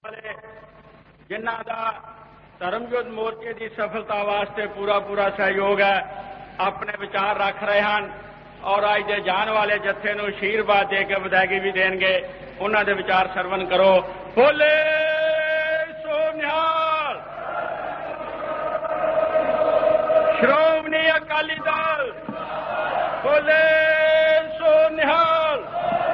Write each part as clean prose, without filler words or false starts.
वाले जिन्हां दा धर्मयुद्ध मोर्चे की सफलता वास्ते पूरा सहयोग है, अपने विचार रख रहे हैं और अज दे जान वाले जत्थे नूं आशीर्वाद दे के विदायगी भी देंगे। उन्हां दे विचार सरवण करो। बोले सो निहाल। श्रोमणी अकाली दल बोले सो निहाल।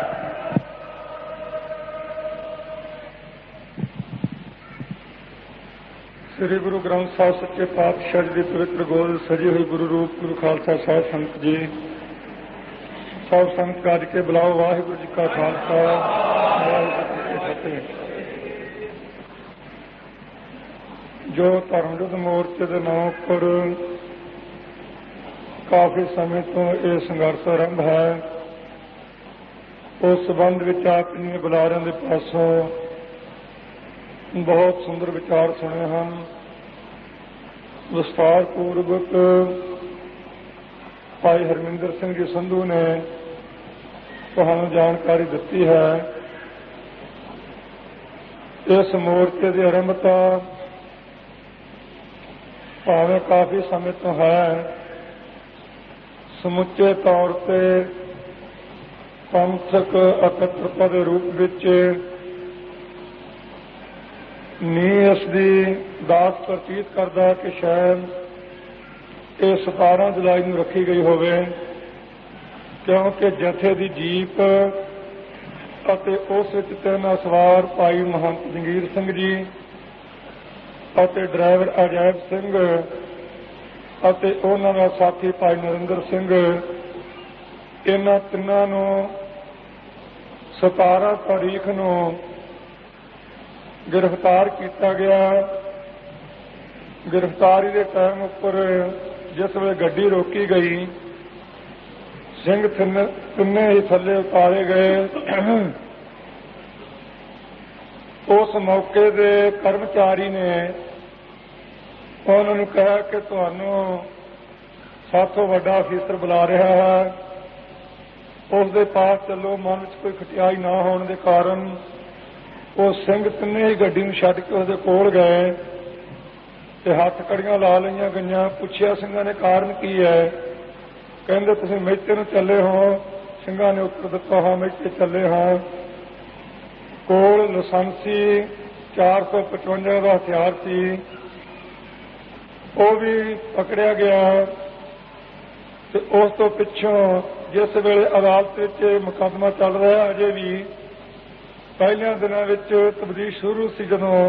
श्री गुरु ग्रंथ साहिब सच्चे पातशाह जी की पवित्र गोद सजी हुई गुरु रूप गुरु खालसा साहिब संत जी सब संत काज के बुलाओ। वाहिगुरु जी का खालसा वाहिगुरु जी की फतेह। जो धर्मयुद्ध मोर्चे के नाम पर काफी समय तो यह संघर्ष आरंभ है, उस संबंध में आप इन बुलारियों के पासों बहुत सुंदर विचार सुने हैं। विस्तार पूर्वक भाई हरमिंदर सिंह जी संधू ने तुहानू जानकारी दी है। इस मोर्चे की आरंभता भावें काफी समय तो है, समुचे तौर पर पंथक एकत्रता के रूप में नी इसकी दास प्रतीत करता कि शायद ये 17 जुलाई को रखी गई होवे, क्योंकि जथे की जीप अते उस तीन सवार भाई महंत जंगीर सिंह जी अते ड्राइवर अजैब सिंह अते उन्हां दा साथी भाई नरिंदर सिंह, इन्हां तिन्हां नूं 17 तारीख नूं गिरफ्तार किया गया। गिरफ्तारी के टाइम उपर जिस वे गड्डी रोकी गई, सिंह तिन्ने ही थले उतारे गए। उस मौके के कर्मचारी ने उन्होंने कहा कि तुहानू साथों वड्डा अफीसर बुला रहा है, उसके पास चलो। मन में कोई खटियाई ना होने के कारण वो सिंह तिन्ने ही गड्डी में छड्ड के उसदे कोल गए ते हथ कड़ियां ला लईआं गईआं। पुछया सिंघां ने कारण की है, कहंदे तुसीं मेचे नूं चले हो। सिंघां ने उत्तर दिता हाँ मेचे चले हाँ। कोल लाइसेंसी 455 का हथियार सी, वो भी पकड़िया गया। ते उस तो पिछों जिस वेले अदालत विच मुकदमा चल रहा अजे भी पहलियां दिनों में तब्दील शुरू सी, जदों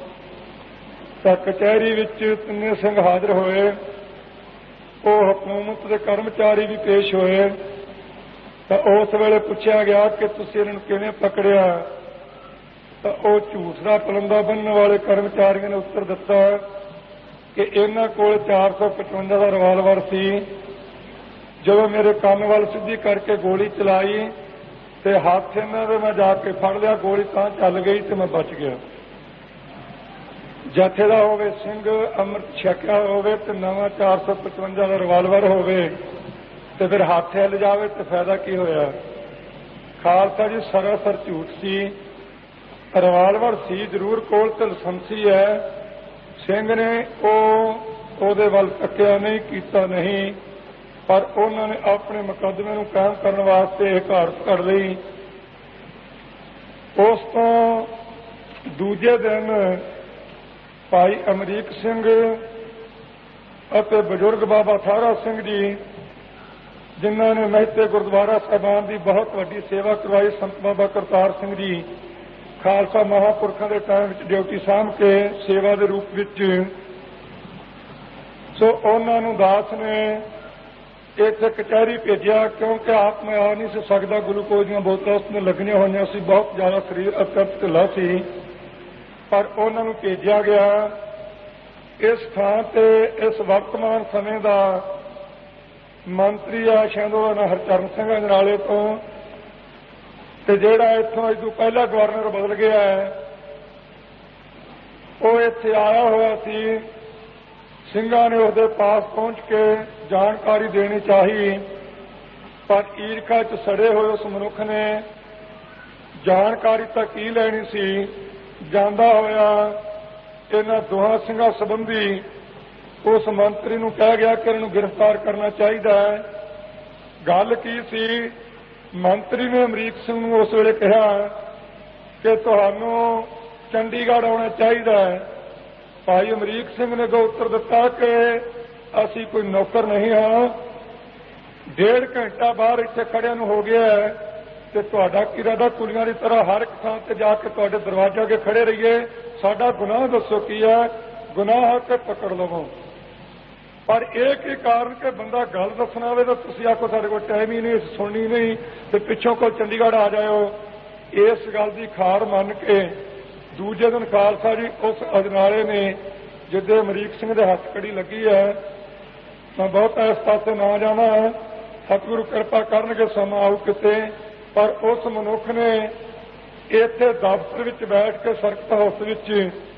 कचहरी विच तिन्ने सिंह हाजिर होए, वो हुकूमत के कर्मचारी भी पेश होए। तो उस वेले पूछा गया कि तुसीं इन्हां नूं किवें पकड़िया, तो वो झूठ का पलंदा बनने वाले कर्मचारियों ने उत्तर दिता कि इन्हां कोल 455 का रिवाल्वर सी। जदों मेरे कान वाल सीधी करके गोली चलाई ते हाथ इन्हां दे मैं जाके फड़ लिया, गोली तां चल गई ते मैं बच गया। जथे दा होवे सिंह अमृत छकिया होवे ते नवां 455 का रिवाल्वर होवे ते फिर हाथ हिल जावे ते फायदा की होया। खालसा जी सरासर झूठ सी। रिवाल्वर सी जरूर कोल ते लाइसेंसी है। सिंह ने ओदे वल तक्किया नहीं, कीता नहीं, पर उन्होंने अपने मुकदमे नूं कायम करने वास्ते यह घाट कर ली। उस तो दूजे दिन भाई अमरीक सिंह अते बजुर्ग बाबा थारा सिंह जी, जिन्होंने महते गुरुद्वारा साहिबान की बहुत वड्डी सेवा करवाई, संत बाबा करतार सिंह जी खालसा महापुरखों के टाइम ड्यूटी सामभ के सेवा के रूप में, सो उन्होंने दास ने इत्थे कचहरी भेजा, क्योंकि आप में आ नहीं सकता। ग्लूकोज दी बोतलां उसने लगनियां होईयां सी, बहुत ज़्यादा शरीर अत्यंत ढिला सी, पर उन्होंने भेजा गया। इस थां ते इस वर्तमान समय का मंत्री आ शायद उहदा नाम हरचरण सिंह अजनाले तो, ते जिहड़ा इत्थों अज तों पहला गवर्नर बदल गया है, वो इत्थे आया होया सी। सिंघां ने उसके पास पहुंच के जानकारी देनी चाहिए, पर ईरखा च सड़े हुए उस मनुख ने जानकारी तो की लैनी सी ਜਾਂਦਾ ਹੋਇਆ ਇਹਨਾਂ ਦੋਹਾਂ ਸਿੰਘਾਂ ਸੰਬੰਧੀ ਉਸ ਮੰਤਰੀ ਨੂੰ ਕਹਿ ਗਿਆ ਕਿ ਇਹਨੂੰ ਗ੍ਰਿਫਤਾਰ ਕਰਨਾ ਚਾਹੀਦਾ ਹੈ। ਗੱਲ ਕੀ ਸੀ? ਮੰਤਰੀ ਨੇ ਅਮਰੀਕ ਸਿੰਘ ਨੂੰ ਉਸ ਵੇਲੇ ਕਿਹਾ ਕਿ ਤੁਹਾਨੂੰ ਚੰਡੀਗੜ੍ਹ ਆਉਣਾ ਚਾਹੀਦਾ ਹੈ। ਭਾਈ ਅਮਰੀਕ ਸਿੰਘ ਨੇ ਉੱਤਰ ਦਿੱਤਾ ਕਿ ਅਸੀਂ ਕੋਈ ਨੌਕਰ ਨਹੀਂ ਹਾਂ, 1.5 ਘੰਟਾ ਬਾਹਰ ਇੱਥੇ ਖੜਿਆਂ ਨੂੰ ਹੋ ਗਿਆ ਹੈ ਤੇ ਤੁਹਾਡਾ ਕੀ ਇਰਾਦਾ ਕੁਲੀਆਂ ਦੀ ਤਰ੍ਹਾਂ ਹਰ ਇੱਕ ਥਾਂ ਤੇ ਜਾ ਕੇ ਤੁਹਾਡੇ ਦਰਵਾਜ਼ੇ ਅੱਗੇ ਖੜੇ ਰਹੀਏ? ਸਾਡਾ ਗੁਨਾਹ ਦੱਸੋ ਕੀ ਹੈ? ਗੁਨਾਹ ਹੈ ਕਿ ਪਕੜ ਲਵੋ। ਪਰ ਇਹ ਕੀ ਕਾਰਨ ਕਿ ਬੰਦਾ ਗੱਲ ਦੱਸਣਾ ਹੋਵੇ ਤਾਂ ਤੁਸੀਂ ਆਖੋ ਸਾਡੇ ਕੋਲ ਟਾਈਮ ਹੀ ਨਹੀਂ, ਸੁਣਨੀ ਨਹੀਂ ਤੇ ਪਿੱਛੋਂ ਕੋਲ ਚੰਡੀਗੜ੍ਹ ਆ ਜਾਇਓ। ਇਸ ਗੱਲ ਦੀ ਖਾਰ ਮੰਨ ਕੇ ਦੂਜੇ ਦਿਨ ਖਾਲਸਾ ਜੀ ਉਸ ਅਜਨਾਲੇ ਨੇ ਜਿੱਦੇ ਅਮਰੀਕ ਸਿੰਘ ਦੇ ਹੱਥ ਕੜੀ ਲੱਗੀ ਹੈ, ਮੈਂ ਬਹੁਤਾ ਇਸ ਪਾਸੇ ਨਾ ਜਾਵਾਂ, ਸਤਿਗੁਰੂ ਕਿਰਪਾ ਕਰਨਗੇ ਸਮਾਂ ਆਊ ਕਿਤੇ, ਪਰ ਉਸ ਮਨੁੱਖ ਨੇ ਇੱਥੇ ਦਫ਼ਤਰ ਵਿੱਚ ਬੈਠ ਕੇ ਸਰਕਟ ਹਾਊਸ ਵਿੱਚ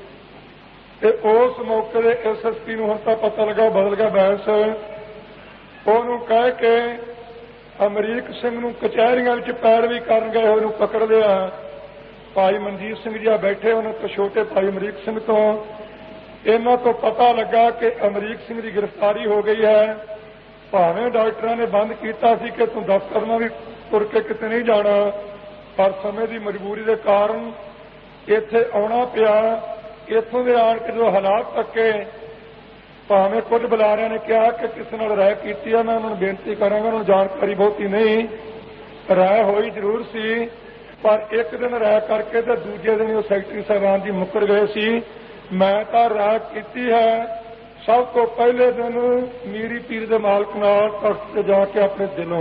ਤੇ ਉਸ ਮੌਕੇ ਦੇ SSP ਨੂੰ ਹੁਣ ਤਾਂ ਪਤਾ ਲੱਗਾ ਬਦਲ ਗਿਆ ਬੈਂਸ, ਉਹਨੂੰ ਕਹਿ ਕੇ ਅਮਰੀਕ ਸਿੰਘ ਨੂੰ ਕਚਹਿਰੀਆਂ ਵਿੱਚ ਪੈਰਵੀ ਕਰਨ ਗਏ ਉਹਨੂੰ ਪਕੜ ਲਿਆ। ਭਾਈ ਮਨਜੀਤ ਸਿੰਘ ਜੀ ਆ ਬੈਠੇ, ਉਹਨਾਂ ਤੋਂ ਛੋਟੇ ਭਾਈ ਅਮਰੀਕ ਸਿੰਘ ਤੋਂ ਇਹਨਾਂ ਤੋਂ ਪਤਾ ਲੱਗਾ ਕਿ ਅਮਰੀਕ ਸਿੰਘ ਦੀ ਗ੍ਰਿਫਤਾਰੀ ਹੋ ਗਈ ਹੈ। ਭਾਵੇਂ ਡਾਕਟਰਾਂ ਨੇ ਬੰਦ ਕੀਤਾ ਸੀ ਕਿ ਤੂੰ ਦਫ਼ਤਰ ਨਾਲ ਵੀ ਤੁਰ ਕੇ ਕਿਤੇ ਨਹੀਂ ਜਾਣਾ, ਪਰ ਸਮੇਂ ਦੀ ਮਜਬੂਰੀ ਦੇ ਕਾਰਨ ਇੱਥੇ ਆਉਣਾ ਪਿਆ। ਇੱਥੋਂ ਦੇ ਆਣ ਕੇ ਜਦੋਂ ਹਾਲਾਤ ਤੱਕੇ, ਭਾਵੇਂ ਕੁਝ ਬੁਲਾਰਿਆਂ ਨੇ ਕਿਹਾ ਕਿ ਕਿਸੇ ਨਾਲ ਰਾਏ ਕੀਤੀ ਹੈ, ਮੈਂ ਉਹਨਾਂ ਨੂੰ ਬੇਨਤੀ ਕਰਾਂਗਾ, ਉਹਨਾਂ ਨੂੰ ਜਾਣਕਾਰੀ ਬਹੁਤੀ ਨਹੀਂ, ਰਾਏ ਹੋਈ ਜ਼ਰੂਰ ਸੀ, ਪਰ ਇੱਕ ਦਿਨ ਰਾਏ ਕਰਕੇ ਤੇ ਦੂਜੇ ਦਿਨ ਉਹ ਸੈਕਟਰੀ ਸਾਹਿਬਾਨ ਜੀ ਮੁੱਕਰ ਗਏ ਸੀ। ਮੈਂ ਤਾਂ ਰਾਏ ਕੀਤੀ ਹੈ ਸਭ ਤੋਂ ਪਹਿਲੇ ਦਿਨ ਮੀਰੀ ਪੀਰ ਦੇ ਮਾਲਕ ਨਾਲ ਤਖਤ ਤੇ ਜਾ ਕੇ ਆਪਣੇ ਦਿਲੋਂ,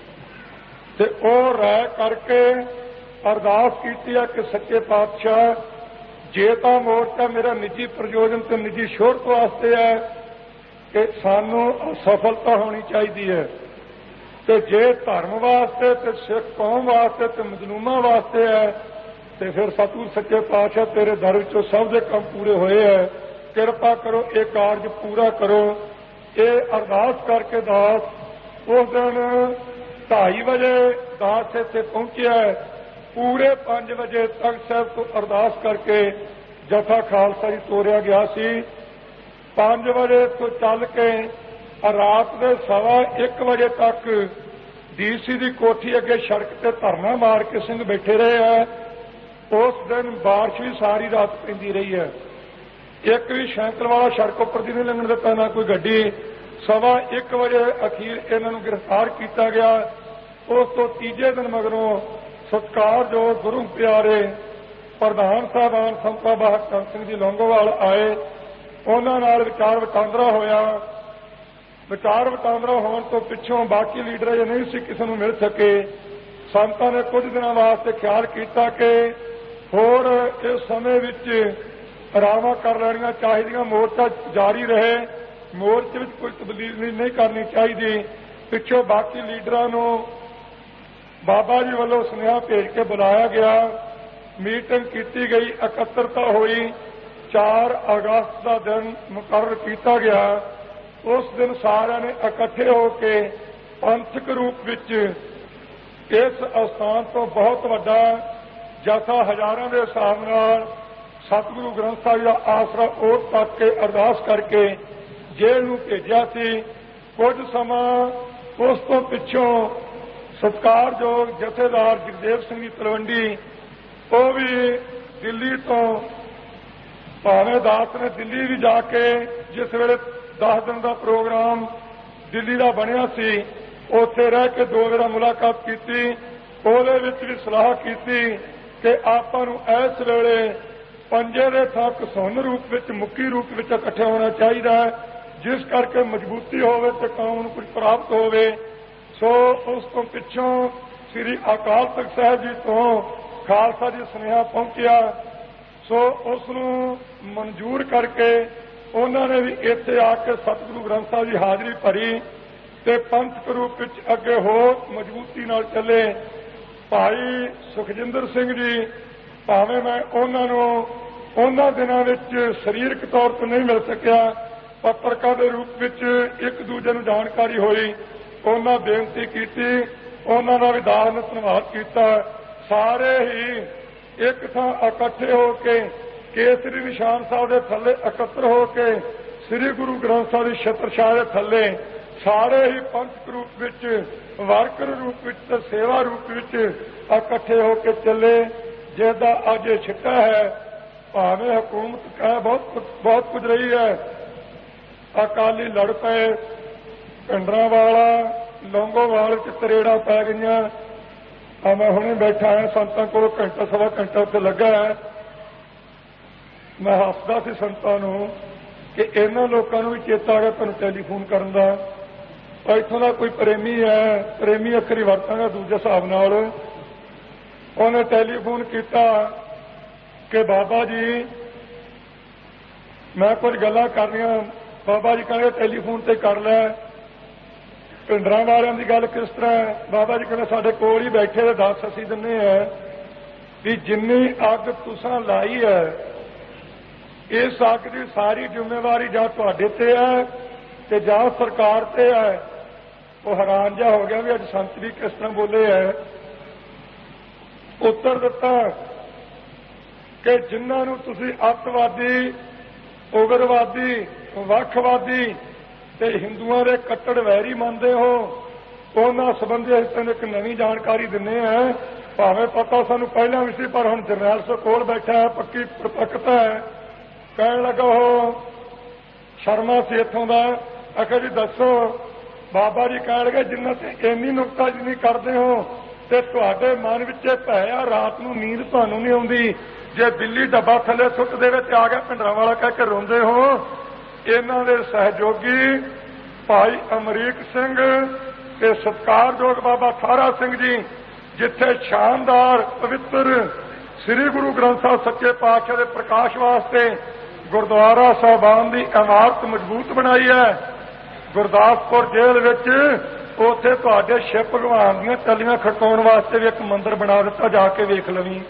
ਤੇ ਉਹ ਰਾਏ ਕਰਕੇ ਅਰਦਾਸ ਕੀਤੀ ਹੈ ਕਿ ਸੱਚੇ ਪਾਤਸ਼ਾਹ, ਜੇ ਤਾਂ ਮੋਰਚਾ ਮੇਰਾ ਨਿੱਜੀ ਪ੍ਰਯੋਜਨ ਤੇ ਨਿੱਜੀ ਸ਼ੋਹਰਤ ਵਾਸਤੇ ਹੈ ਕਿ ਸਾਨੂੰ ਸਫਲਤਾ ਹੋਣੀ ਚਾਹੀਦੀ ਹੈ, ਤੇ ਜੇ ਧਰਮ ਵਾਸਤੇ ਤੇ ਸਿੱਖ ਕੌਮ ਵਾਸਤੇ ਤੇ ਮਜ਼ਲੂਮਾਂ ਵਾਸਤੇ ਹੈ ਤੇ ਫਿਰ ਸਤਿਗੁਰ ਸੱਚੇ ਪਾਤਸ਼ਾਹ ਤੇਰੇ ਦਰ ਵਿੱਚੋਂ ਸਭ ਦੇ ਕੰਮ ਪੂਰੇ ਹੋਏ ਹੈ, ਕਿਰਪਾ ਕਰੋ ਇਹ ਕਾਰਜ ਪੂਰਾ ਕਰੋ। ਇਹ ਅਰਦਾਸ ਕਰਕੇ ਦਾਸ ਉਸ ਦਿਨ 2:30 ਵਜੇ ਦਾਸ ਇੱਥੇ ਪਹੁੰਚਿਆ। ਪੂਰੇ 5 ਵਜੇ ਤਖਤ ਸਾਹਿਬ ਤੋਂ ਅਰਦਾਸ ਕਰਕੇ ਜਥਾ ਖਾਲਸਾ ਜੀ ਤੋਰਿਆ ਗਿਆ ਸੀ। 5 ਵਜੇ ਤੋਂ ਚੱਲ ਕੇ ਰਾਤ ਦੇ 1:15 ਵਜੇ ਤੱਕ DC ਦੀ ਕੋਠੀ ਅੱਗੇ ਸੜਕ ਤੇ ਧਰਨਾ ਮਾਰ ਕੇ ਸਿੰਘ ਬੈਠੇ ਰਹੇ ਹੈ। ਉਸ ਦਿਨ ਬਾਰਿਸ਼ ਵੀ ਸਾਰੀ ਰਾਤ ਪੈਂਦੀ ਰਹੀ ਹੈ, ਇੱਕ ਵੀ ਸਾਈਕਲ ਵਾਲਾ ਸੜਕ ਉੱਪਰ ਦੀ ਨਹੀਂ ਲੰਘਣ ਦਿੱਤਾ, ਨਾ ਕੋਈ ਗੱਡੀ। 1:15 ਵਜੇ ਅਖੀਰ ਇਹਨਾਂ ਨੂੰ ਗ੍ਰਿਫਤਾਰ ਕੀਤਾ ਗਿਆ। ਉਸ ਤੋਂ ਤੀਜੇ ਦਿਨ ਮਗਰੋਂ ਸਤਿਕਾਰਯੋਗ ਗੁਰੂ ਪਿਆਰੇ ਪ੍ਰਧਾਨ ਸਾਹਿਬਾਨ ਸੰਤ ਬਾਬਾ ਹਰਚੰਦ ਸਿੰਘ ਜੀ ਲੌਂਗੋਵਾਲ ਆਏ, ਉਹਨਾਂ ਨਾਲ ਵਿਚਾਰ ਵਟਾਂਦਰਾ ਹੋਇਆ। ਵਿਚਾਰ ਵਟਾਂਦਰਾ ਹੋਣ ਤੋਂ ਪਿੱਛੋਂ ਬਾਕੀ ਲੀਡਰ ਜੇ ਨਹੀਂ ਸੀ ਕਿਸੇ ਨੂੰ ਮਿਲ ਸਕੇ। ਸੰਤਾਂ ਨੇ ਕੁਝ ਦਿਨਾਂ ਵਾਸਤੇ ਖਿਆਲ ਕੀਤਾ ਕਿ ਹੋਰ ਇਸ ਸਮੇਂ ਵਿੱਚ ਰਾਵਾਂ ਕਰ ਲੈਣੀਆਂ ਚਾਹੀਦੀਆਂ, ਮੋਰਚਾ ਜਾਰੀ ਰਹੇ, ਮੋਰਚੇ ਵਿੱਚ ਕੋਈ ਤਬਦੀਲੀ ਨਹੀਂ ਕਰਨੀ ਚਾਹੀਦੀ। ਪਿੱਛੋਂ ਬਾਕੀ ਲੀਡਰਾਂ ਨੂੰ ਬਾਬਾ ਜੀ ਵੱਲੋਂ ਸੁਨੇਹਾ ਭੇਜ ਕੇ ਬੁਲਾਇਆ ਗਿਆ, ਮੀਟਿੰਗ ਕੀਤੀ ਗਈ, ਇਕੱਤਰਤਾ ਹੋਈ। 4 ਅਗਸਤ ਦਾ ਦਿਨ ਮੁਕਰਰ ਕੀਤਾ ਗਿਆ। ਉਸ ਦਿਨ ਸਾਰਿਆਂ ਨੇ ਇਕੱਠੇ ਹੋ ਕੇ ਪੰਥਕ ਰੂਪ ਵਿੱਚ ਇਸ ਅਸਥਾਨ ਤੋਂ ਬਹੁਤ ਵੱਡਾ ਜਥਾ ਹਜ਼ਾਰਾਂ ਦੇ ਹਿਸਾਬ ਨਾਲ ਸਤਿਗੁਰੂ ਗ੍ਰੰਥ ਸਾਹਿਬ ਦਾ ਆਸਰਾ ਓਟ ਤੱਕ ਕੇ ਅਰਦਾਸ ਕਰਕੇ ਜੇਲ੍ਹ ਨੂੰ ਭੇਜਿਆ ਸੀ। ਕੁਝ ਸਮਾਂ ਉਸ ਤੋਂ ਪਿੱਛੋਂ ਸਤਿਕਾਰਯੋਗ ਜਥੇਦਾਰ ਜਗਦੇਵ ਸਿੰਘ ਜੀ ਤਲਵੰਡੀ, ਉਹ ਵੀ ਦਿੱਲੀ ਤੋਂ, ਭਾਵੇਂ ਦਾਸ ਨੇ ਦਿੱਲੀ ਵੀ ਜਾ ਕੇ ਜਿਸ ਵੇਲੇ 10 ਦਿਨ ਦਾ ਪ੍ਰੋਗਰਾਮ ਦਿੱਲੀ ਦਾ ਬਣਿਆ ਸੀ, ਉੱਥੇ ਰਹਿ ਕੇ 2 ਵਾਰ ਮੁਲਾਕਾਤ ਕੀਤੀ। ਉਹਦੇ ਵਿੱਚ ਵੀ ਸਲਾਹ ਕੀਤੀ ਕਿ ਆਪਾਂ ਨੂੰ ਇਸ ਵੇਲੇ ਪੰਜੇ ਦੇ ਥਾਂ ਘਸੁੰਨ ਰੂਪ ਵਿੱਚ, ਮੁੱਕੀ ਰੂਪ ਵਿੱਚ ਇਕੱਠੇ ਹੋਣਾ ਚਾਹੀਦਾ ਹੈ, ਜਿਸ ਕਰਕੇ ਮਜ਼ਬੂਤੀ ਹੋਵੇ ਤੇ ਕੌਮ ਨੂੰ ਕੁਝ ਪ੍ਰਾਪਤ ਹੋਵੇ। ਸੋ ਉਸ ਤੋਂ ਪਿੱਛੋਂ ਸ੍ਰੀ ਅਕਾਲ ਤਖਤ ਸਾਹਿਬ ਜੀ ਤੋਂ ਖਾਲਸਾ ਜੀ ਸੁਨੇਹਾ ਪਹੁੰਚਿਆ। ਸੋ ਉਸ ਨੂੰ ਮਨਜ਼ੂਰ ਕਰਕੇ ਉਹਨਾਂ ਨੇ ਵੀ ਇੱਥੇ ਆ ਕੇ ਸਤਿਗੁਰੂ ਗ੍ਰੰਥ ਸਾਹਿਬ ਦੀ ਹਾਜ਼ਰੀ ਭਰੀ ਤੇ ਪੰਥਕ ਰੂਪ ਵਿੱਚ ਅੱਗੇ ਹੋਰ ਮਜ਼ਬੂਤੀ ਨਾਲ ਚੱਲੇ। ਭਾਈ ਸੁਖਜਿੰਦਰ ਸਿੰਘ ਜੀ, ਭਾਵੇਂ ਮੈਂ ਉਹਨਾਂ ਨੂੰ ਉਹਨਾਂ ਦਿਨਾਂ ਵਿੱਚ ਸਰੀਰਕ ਤੌਰ ਤੇ ਨਹੀਂ ਮਿਲ ਸਕਿਆ, ਪੱਤਰਕਾਰ ਦੇ ਰੂਪ ਵਿੱਚ ਇੱਕ ਦੂਜੇ ਨੂੰ ਜਾਣਕਾਰੀ ਹੋਈ, ਉਹਨਾਂ ਬੇਨਤੀ ਕੀਤੀ, ਉਹਨਾਂ ਦਾ ਵੀ ਦਾਸ ਨੇ ਧੰਨਵਾਦ ਕੀਤਾ। ਸਾਰੇ ਹੀ ਇੱਕ ਥਾਂ ਇਕੱਠੇ ਹੋ ਕੇ ਕੇਸਰੀ ਨਿਸ਼ਾਨ ਸਾਹਿਬ ਦੇ ਥੱਲੇ ਇਕੱਤਰ ਹੋ ਕੇ ਸ੍ਰੀ ਗੁਰੂ ਗ੍ਰੰਥ ਸਾਹਿਬ ਦੀ ਛਤਰਛਾਇਆ ਦੇ ਥੱਲੇ ਸਾਰੇ ਹੀ ਪੰਥਕ ਰੂਪ ਵਿੱਚ, ਵਰਕਰ ਰੂਪ ਵਿੱਚ ਤੇ ਸੇਵਾ ਰੂਪ ਵਿੱਚ ਇਕੱਠੇ ਹੋ ਕੇ ਚੱਲੇ। ਜਿਹਦਾ ਅੱਜ ਇਹ ਛਿੱਟਾ ਹੈ, ਭਾਵੇਂ ਹਕੂਮਤ ਕਹਿ ਬਹੁਤ ਕੁਝ ਰਹੀ ਹੈ, ਅਕਾਲੀ ਲੜ ਪਏ, ਭਿੰਡਰਾਂਵਾਲਾ ਲੌਂਗੋਵਾਲ ਚ ਤਰੇੜਾਂ ਪੈ ਗਈਆਂ। ਮੈਂ ਹੁਣੇ ਬੈਠਾ ਹਾਂ, ਸੰਤਾਂ ਕੋਲ ਘੰਟਾ ਸਵਾ ਘੰਟਾ ਉੱਥੇ ਲੱਗਾ ਹੈ। ਮੈਂ ਹੱਸਦਾ ਸੀ ਸੰਤਾਂ ਨੂੰ ਕਿ ਇਹਨਾਂ ਲੋਕਾਂ ਨੂੰ ਵੀ ਚੇਤਾ ਆ ਗਿਆ ਤੁਹਾਨੂੰ ਟੈਲੀਫੋਨ ਕਰਨ ਦਾ। ਇੱਥੋਂ ਦਾ ਕੋਈ ਪ੍ਰੇਮੀ ਹੈ, ਪ੍ਰੇਮੀ ਅੱਖਰੀ ਵਰਤਾਂਗਾ ਦੂਜੇ ਹਿਸਾਬ ਨਾਲ, ਉਹਨੇ ਟੈਲੀਫੋਨ ਕੀਤਾ ਕਿ ਬਾਬਾ ਜੀ ਮੈਂ ਕੁਝ ਗੱਲਾਂ ਕਰਨੀਆਂ। ਬਾਬਾ ਜੀ ਕਹਿੰਦੇ ਟੈਲੀਫੋਨ ਤੇ ਕਰ ਲੈ। ਭਿੰਡਰਾਂ ਵਾਲਿਆਂ ਦੀ ਗੱਲ ਕਿਸ ਤਰ੍ਹਾਂ ਹੈ? ਬਾਬਾ ਜੀ ਕਹਿੰਦੇ ਸਾਡੇ ਕੋਲ ਹੀ ਬੈਠੇ ਤੇ ਦੱਸ ਅਸੀਂ ਦਿੰਦੇ ਹਾਂ ਵੀ ਜਿੰਨੀ ਅੱਗ ਤੁਸੀਂ ਲਾਈ ਹੈ, ਇਸ ਅੱਗ ਦੀ ਸਾਰੀ ਜ਼ਿੰਮੇਵਾਰੀ ਜਾਂ ਤੁਹਾਡੇ ਤੇ ਹੈ ਤੇ ਜਾਂ ਸਰਕਾਰ ਤੇ ਹੈ। ਉਹ ਹੈਰਾਨ ਜਿਹਾ ਹੋ ਗਿਆ ਵੀ ਅੱਜ ਸੰਤ ਵੀ ਕਿਸ ਤਰ੍ਹਾਂ ਬੋਲੇ ਹੈ। ਉੱਤਰ ਦਿੱਤਾ ਕਿ ਜਿਨ੍ਹਾਂ ਨੂੰ ਤੁਸੀਂ ਅੱਤਵਾਦੀ, ਉਗਰਵਾਦੀ, ਵੱਖਵਾਦੀ ਤੇ ਹਿੰਦੂਆਂ ਦੇ ਕੱਟੜ ਵੈਰੀ ਮੰਨਦੇ ਹੋ, ਉਹਨਾਂ ਸੰਬੰਧੀ ਅਸੀਂ ਤੁਹਾਨੂੰ ਇੱਕ ਨਵੀਂ ਜਾਣਕਾਰੀ ਦਿੰਦੇ ਹਾਂ। ਭਾਵੇਂ ਪਤਾ ਸਾਨੂੰ ਪਹਿਲਾਂ ਵੀ ਸੀ, ਪਰ ਹੁਣ ਜਰਨੈਲ ਸਿੰਘ ਕੋਲ ਬੈਠਾ ਹੈ, ਪੱਕੀ ਪ੍ਰਤੱਖਤਾ ਹੈ। ਕਹਿਣ ਲੱਗਾ ਉਹ ਸ਼ਰਮਾ ਸੀ ਇੱਥੋਂ ਦਾ, ਆਖਿਆ ਜੀ ਦੱਸੋ। ਬਾਬਾ ਜੀ ਕਹਿਣ ਲੱਗੇ ਜਿੰਨਾ ਤੇ ਇੰਨੀ ਨੁਕਤਾਚੀਨੀ ਕਰਦੇ ਹੋ ਤੇ ਤੁਹਾਡੇ ਮਨ ਵਿੱਚ ਭੈ ਆ, ਰਾਤ ਨੂੰ ਨੀਂਦ ਤੁਹਾਨੂੰ ਨਹੀਂ ਆਉਂਦੀ। ਜੇ ਬਿੱਲੀ ਡੱਬਾ ਥੱਲੇ ਸੁੱਟ ਦੇਵੇ ਤੇ ਆ ਗਿਆ ਭਿੰਡਰਾਂਵਾਲਾ ਕਹਿ ਕੇ ਰੋਂਦੇ ਹੋ। ਇਹਨਾਂ ਦੇ ਸਹਿਯੋਗੀ ਭਾਈ ਅਮਰੀਕ ਸਿੰਘ ਤੇ ਸਤਿਕਾਰਯੋਗ ਬਾਬਾ ਥਾਰਾ ਸਿੰਘ ਜੀ ਜਿੱਥੇ ਸ਼ਾਨਦਾਰ ਪਵਿੱਤਰ ਸ੍ਰੀ ਗੁਰੂ ਗ੍ਰੰਥ ਸਾਹਿਬ ਸੱਚੇ ਪਾਤਸ਼ਾਹ ਦੇ ਪ੍ਰਕਾਸ਼ ਵਾਸਤੇ ਗੁਰਦੁਆਰਾ ਸਾਹਿਬਾਨ ਦੀ ਇਮਾਰਤ ਮਜ਼ਬੂਤ ਬਣਾਈ ਹੈ, ਗੁਰਦਾਸਪੁਰ ਜੇਲ੍ਹ ਵਿੱਚ ਉੱਥੇ ਤੁਹਾਡੇ ਸ਼ਿਵ ਭਗਵਾਨ ਦੀਆਂ ਟੱਲੀਆਂ ਖੜਕਾਉਣ ਵਾਸਤੇ ਵੀ ਇੱਕ ਮੰਦਿਰ ਬਣਾ ਦਿੱਤਾ, ਜਾ ਕੇ ਵੇਖ ਲਵੀਂ।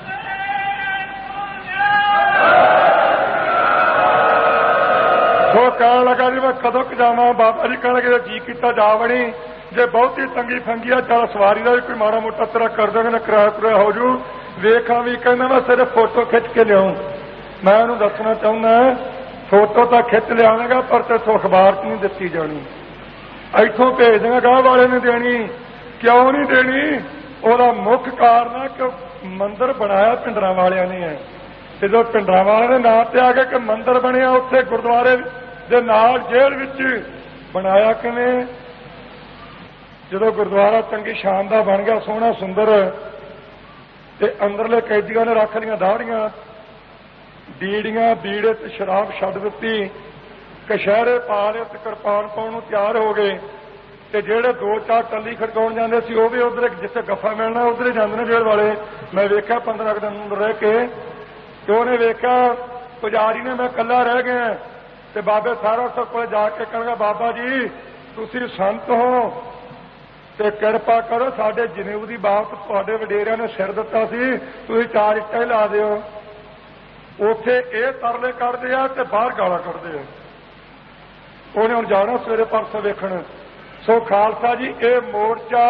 ਸੋ ਕਹਿਣ ਲੱਗਾ ਜੀ ਮੈਂ ਕਦੋਂ ਕ ਜਾਵਾਂ? ਬਾਬਾ ਜੀ ਕਹਿਣ ਲੱਗੇ ਜੀ ਕੀਤਾ ਜਾ ਵੜੀ, ਜੇ ਬਹੁਤੀ ਤੰਗੀ ਫੰਗੀ ਆ ਚੱਲ ਸਵਾਰੀ ਦਾ ਵੀ ਕੋਈ ਮਾੜਾ ਮੋਟਾ ਤੇਰਾ ਕਰ ਦਾਂਗੇ ਨਾ, ਕਿਰਾਇਆ ਕੁਰਾਇਆ ਹੋ ਜੂ, ਵੇਖਾਂ ਵੀ। ਕਹਿੰਦਾ ਮੈਂ ਸਿਰਫ ਫੋਟੋ ਖਿੱਚ ਕੇ ਲਿਆਉਂ। ਮੈਂ ਉਹਨੂੰ ਦੱਸਣਾ ਚਾਹੁੰਦਾ ਫੋਟੋ ਤਾਂ ਖਿੱਚ ਲਿਆਵੇਂਗਾ ਪਰ ਤੈਥੋਂ ਅਖਬਾਰ 'ਚ ਨਹੀਂ ਦਿੱਤੀ ਜਾਣੀ, ਇੱਥੋਂ ਭੇਜ ਦੇਣਾ, ਗਾਹ ਵਾਲੇ ਨੇ ਦੇਣੀ। ਕਿਉਂ ਨਹੀਂ ਦੇਣੀ? ਉਹਦਾ ਮੁੱਖ ਕਾਰਨ ਹੈ ਕਿ ਮੰਦਿਰ ਬਣਾਇਆ ਭਿੰਡਰਾਂ ਵਾਲਿਆਂ ਨੇ ਹੈ, ਤੇ ਜੋ ਭਿੰਡਰਾਂ ਵਾਲਿਆਂ ਦੇ ਨਾਂ ਤੇ ਆ ਕੇ ਕਿ ਮੰਦਿਰ ਬਣਿਆ, ਉੱਥੇ ਗੁਰਦੁਆਰੇ ਦੇ ਨਾਲ ਜੇਲ੍ਹ ਵਿੱਚ ਬਣਾਇਆ ਕਿਵੇਂ? ਜਦੋਂ ਗੁਰਦੁਆਰਾ ਚੰਗੀ ਸ਼ਾਨ ਦਾ ਬਣ ਗਿਆ, ਸੋਹਣਾ ਸੁੰਦਰ, ਤੇ ਅੰਦਰਲੇ ਕੈਦੀਆਂ ਨੇ ਰੱਖ ਲਈਆਂ ਦਾੜੀਆਂ, ਬੀੜੀਆਂ, ਬੀੜੇ ਤੇ ਸ਼ਰਾਬ ਛੱਡ ਦਿੱਤੀ, ਕਸ਼ਹਿਰੇ ਪਾ ਲਏ ਤੇ ਕਿਰਪਾਨ ਪਾਉਣ ਨੂੰ ਤਿਆਰ ਹੋ ਗਏ। ਤੇ ਜਿਹੜੇ ਦੋ ਚਾਰ ਟੱਲੀ ਖੜਕਾਉਣ ਜਾਂਦੇ ਸੀ ਉਹ ਵੀ ਉਧਰ ਜਿੱਥੇ ਗੱਫਾ ਮਿਲਣਾ ਉਧਰ ਹੀ ਜਾਂਦੇ ਨੇ ਜੇਲ੍ਹ ਵਾਲੇ। ਮੈਂ ਵੇਖਿਆ 15 ਦਿਨ ਅੰਦਰ ਰਹਿ ਕੇ, ਤੇ ਉਹਨੇ ਵੇਖਿਆ ਪੁਜਾਰੀ ਨੇ ਮੈਂ ਇਕੱਲਾ ਰਹਿ ਗਿਆ ਤੇ ਬਾਬੇ ਸਾਰਾ ਸਭ ਕੋਲ ਜਾ ਕੇ ਕਹਿੰਦਾ ਬਾਬਾ ਜੀ ਤੁਸੀਂ ਸੰਤ ਹੋ ਤੇ ਕਿਰਪਾ ਕਰੋ, ਸਾਡੇ ਜਨੇਊ ਦੀ ਬਾਤ ਤੁਹਾਡੇ ਵਡੇਰਿਆਂ ਨੇ ਸਿਰ ਦਿੱਤਾ ਸੀ, ਤੁਸੀਂ 4 ਇੱਟਾਂ ਹੀ ਲਾ ਦਿਓ। ਉੱਥੇ ਇਹ ਤਰਲੇ ਕਰਦੇ ਆ ਤੇ ਬਾਹਰ ਗਾਲਾਂ ਕੱਢਦੇ ਆ। ਉਹਨੇ ਹੁਣ ਜਾਣਾ ਸਵੇਰੇ ਪਰਸੋਂ ਵੇਖਣ। ਸੋ ਖਾਲਸਾ ਜੀ ਇਹ ਮੋਰਚਾ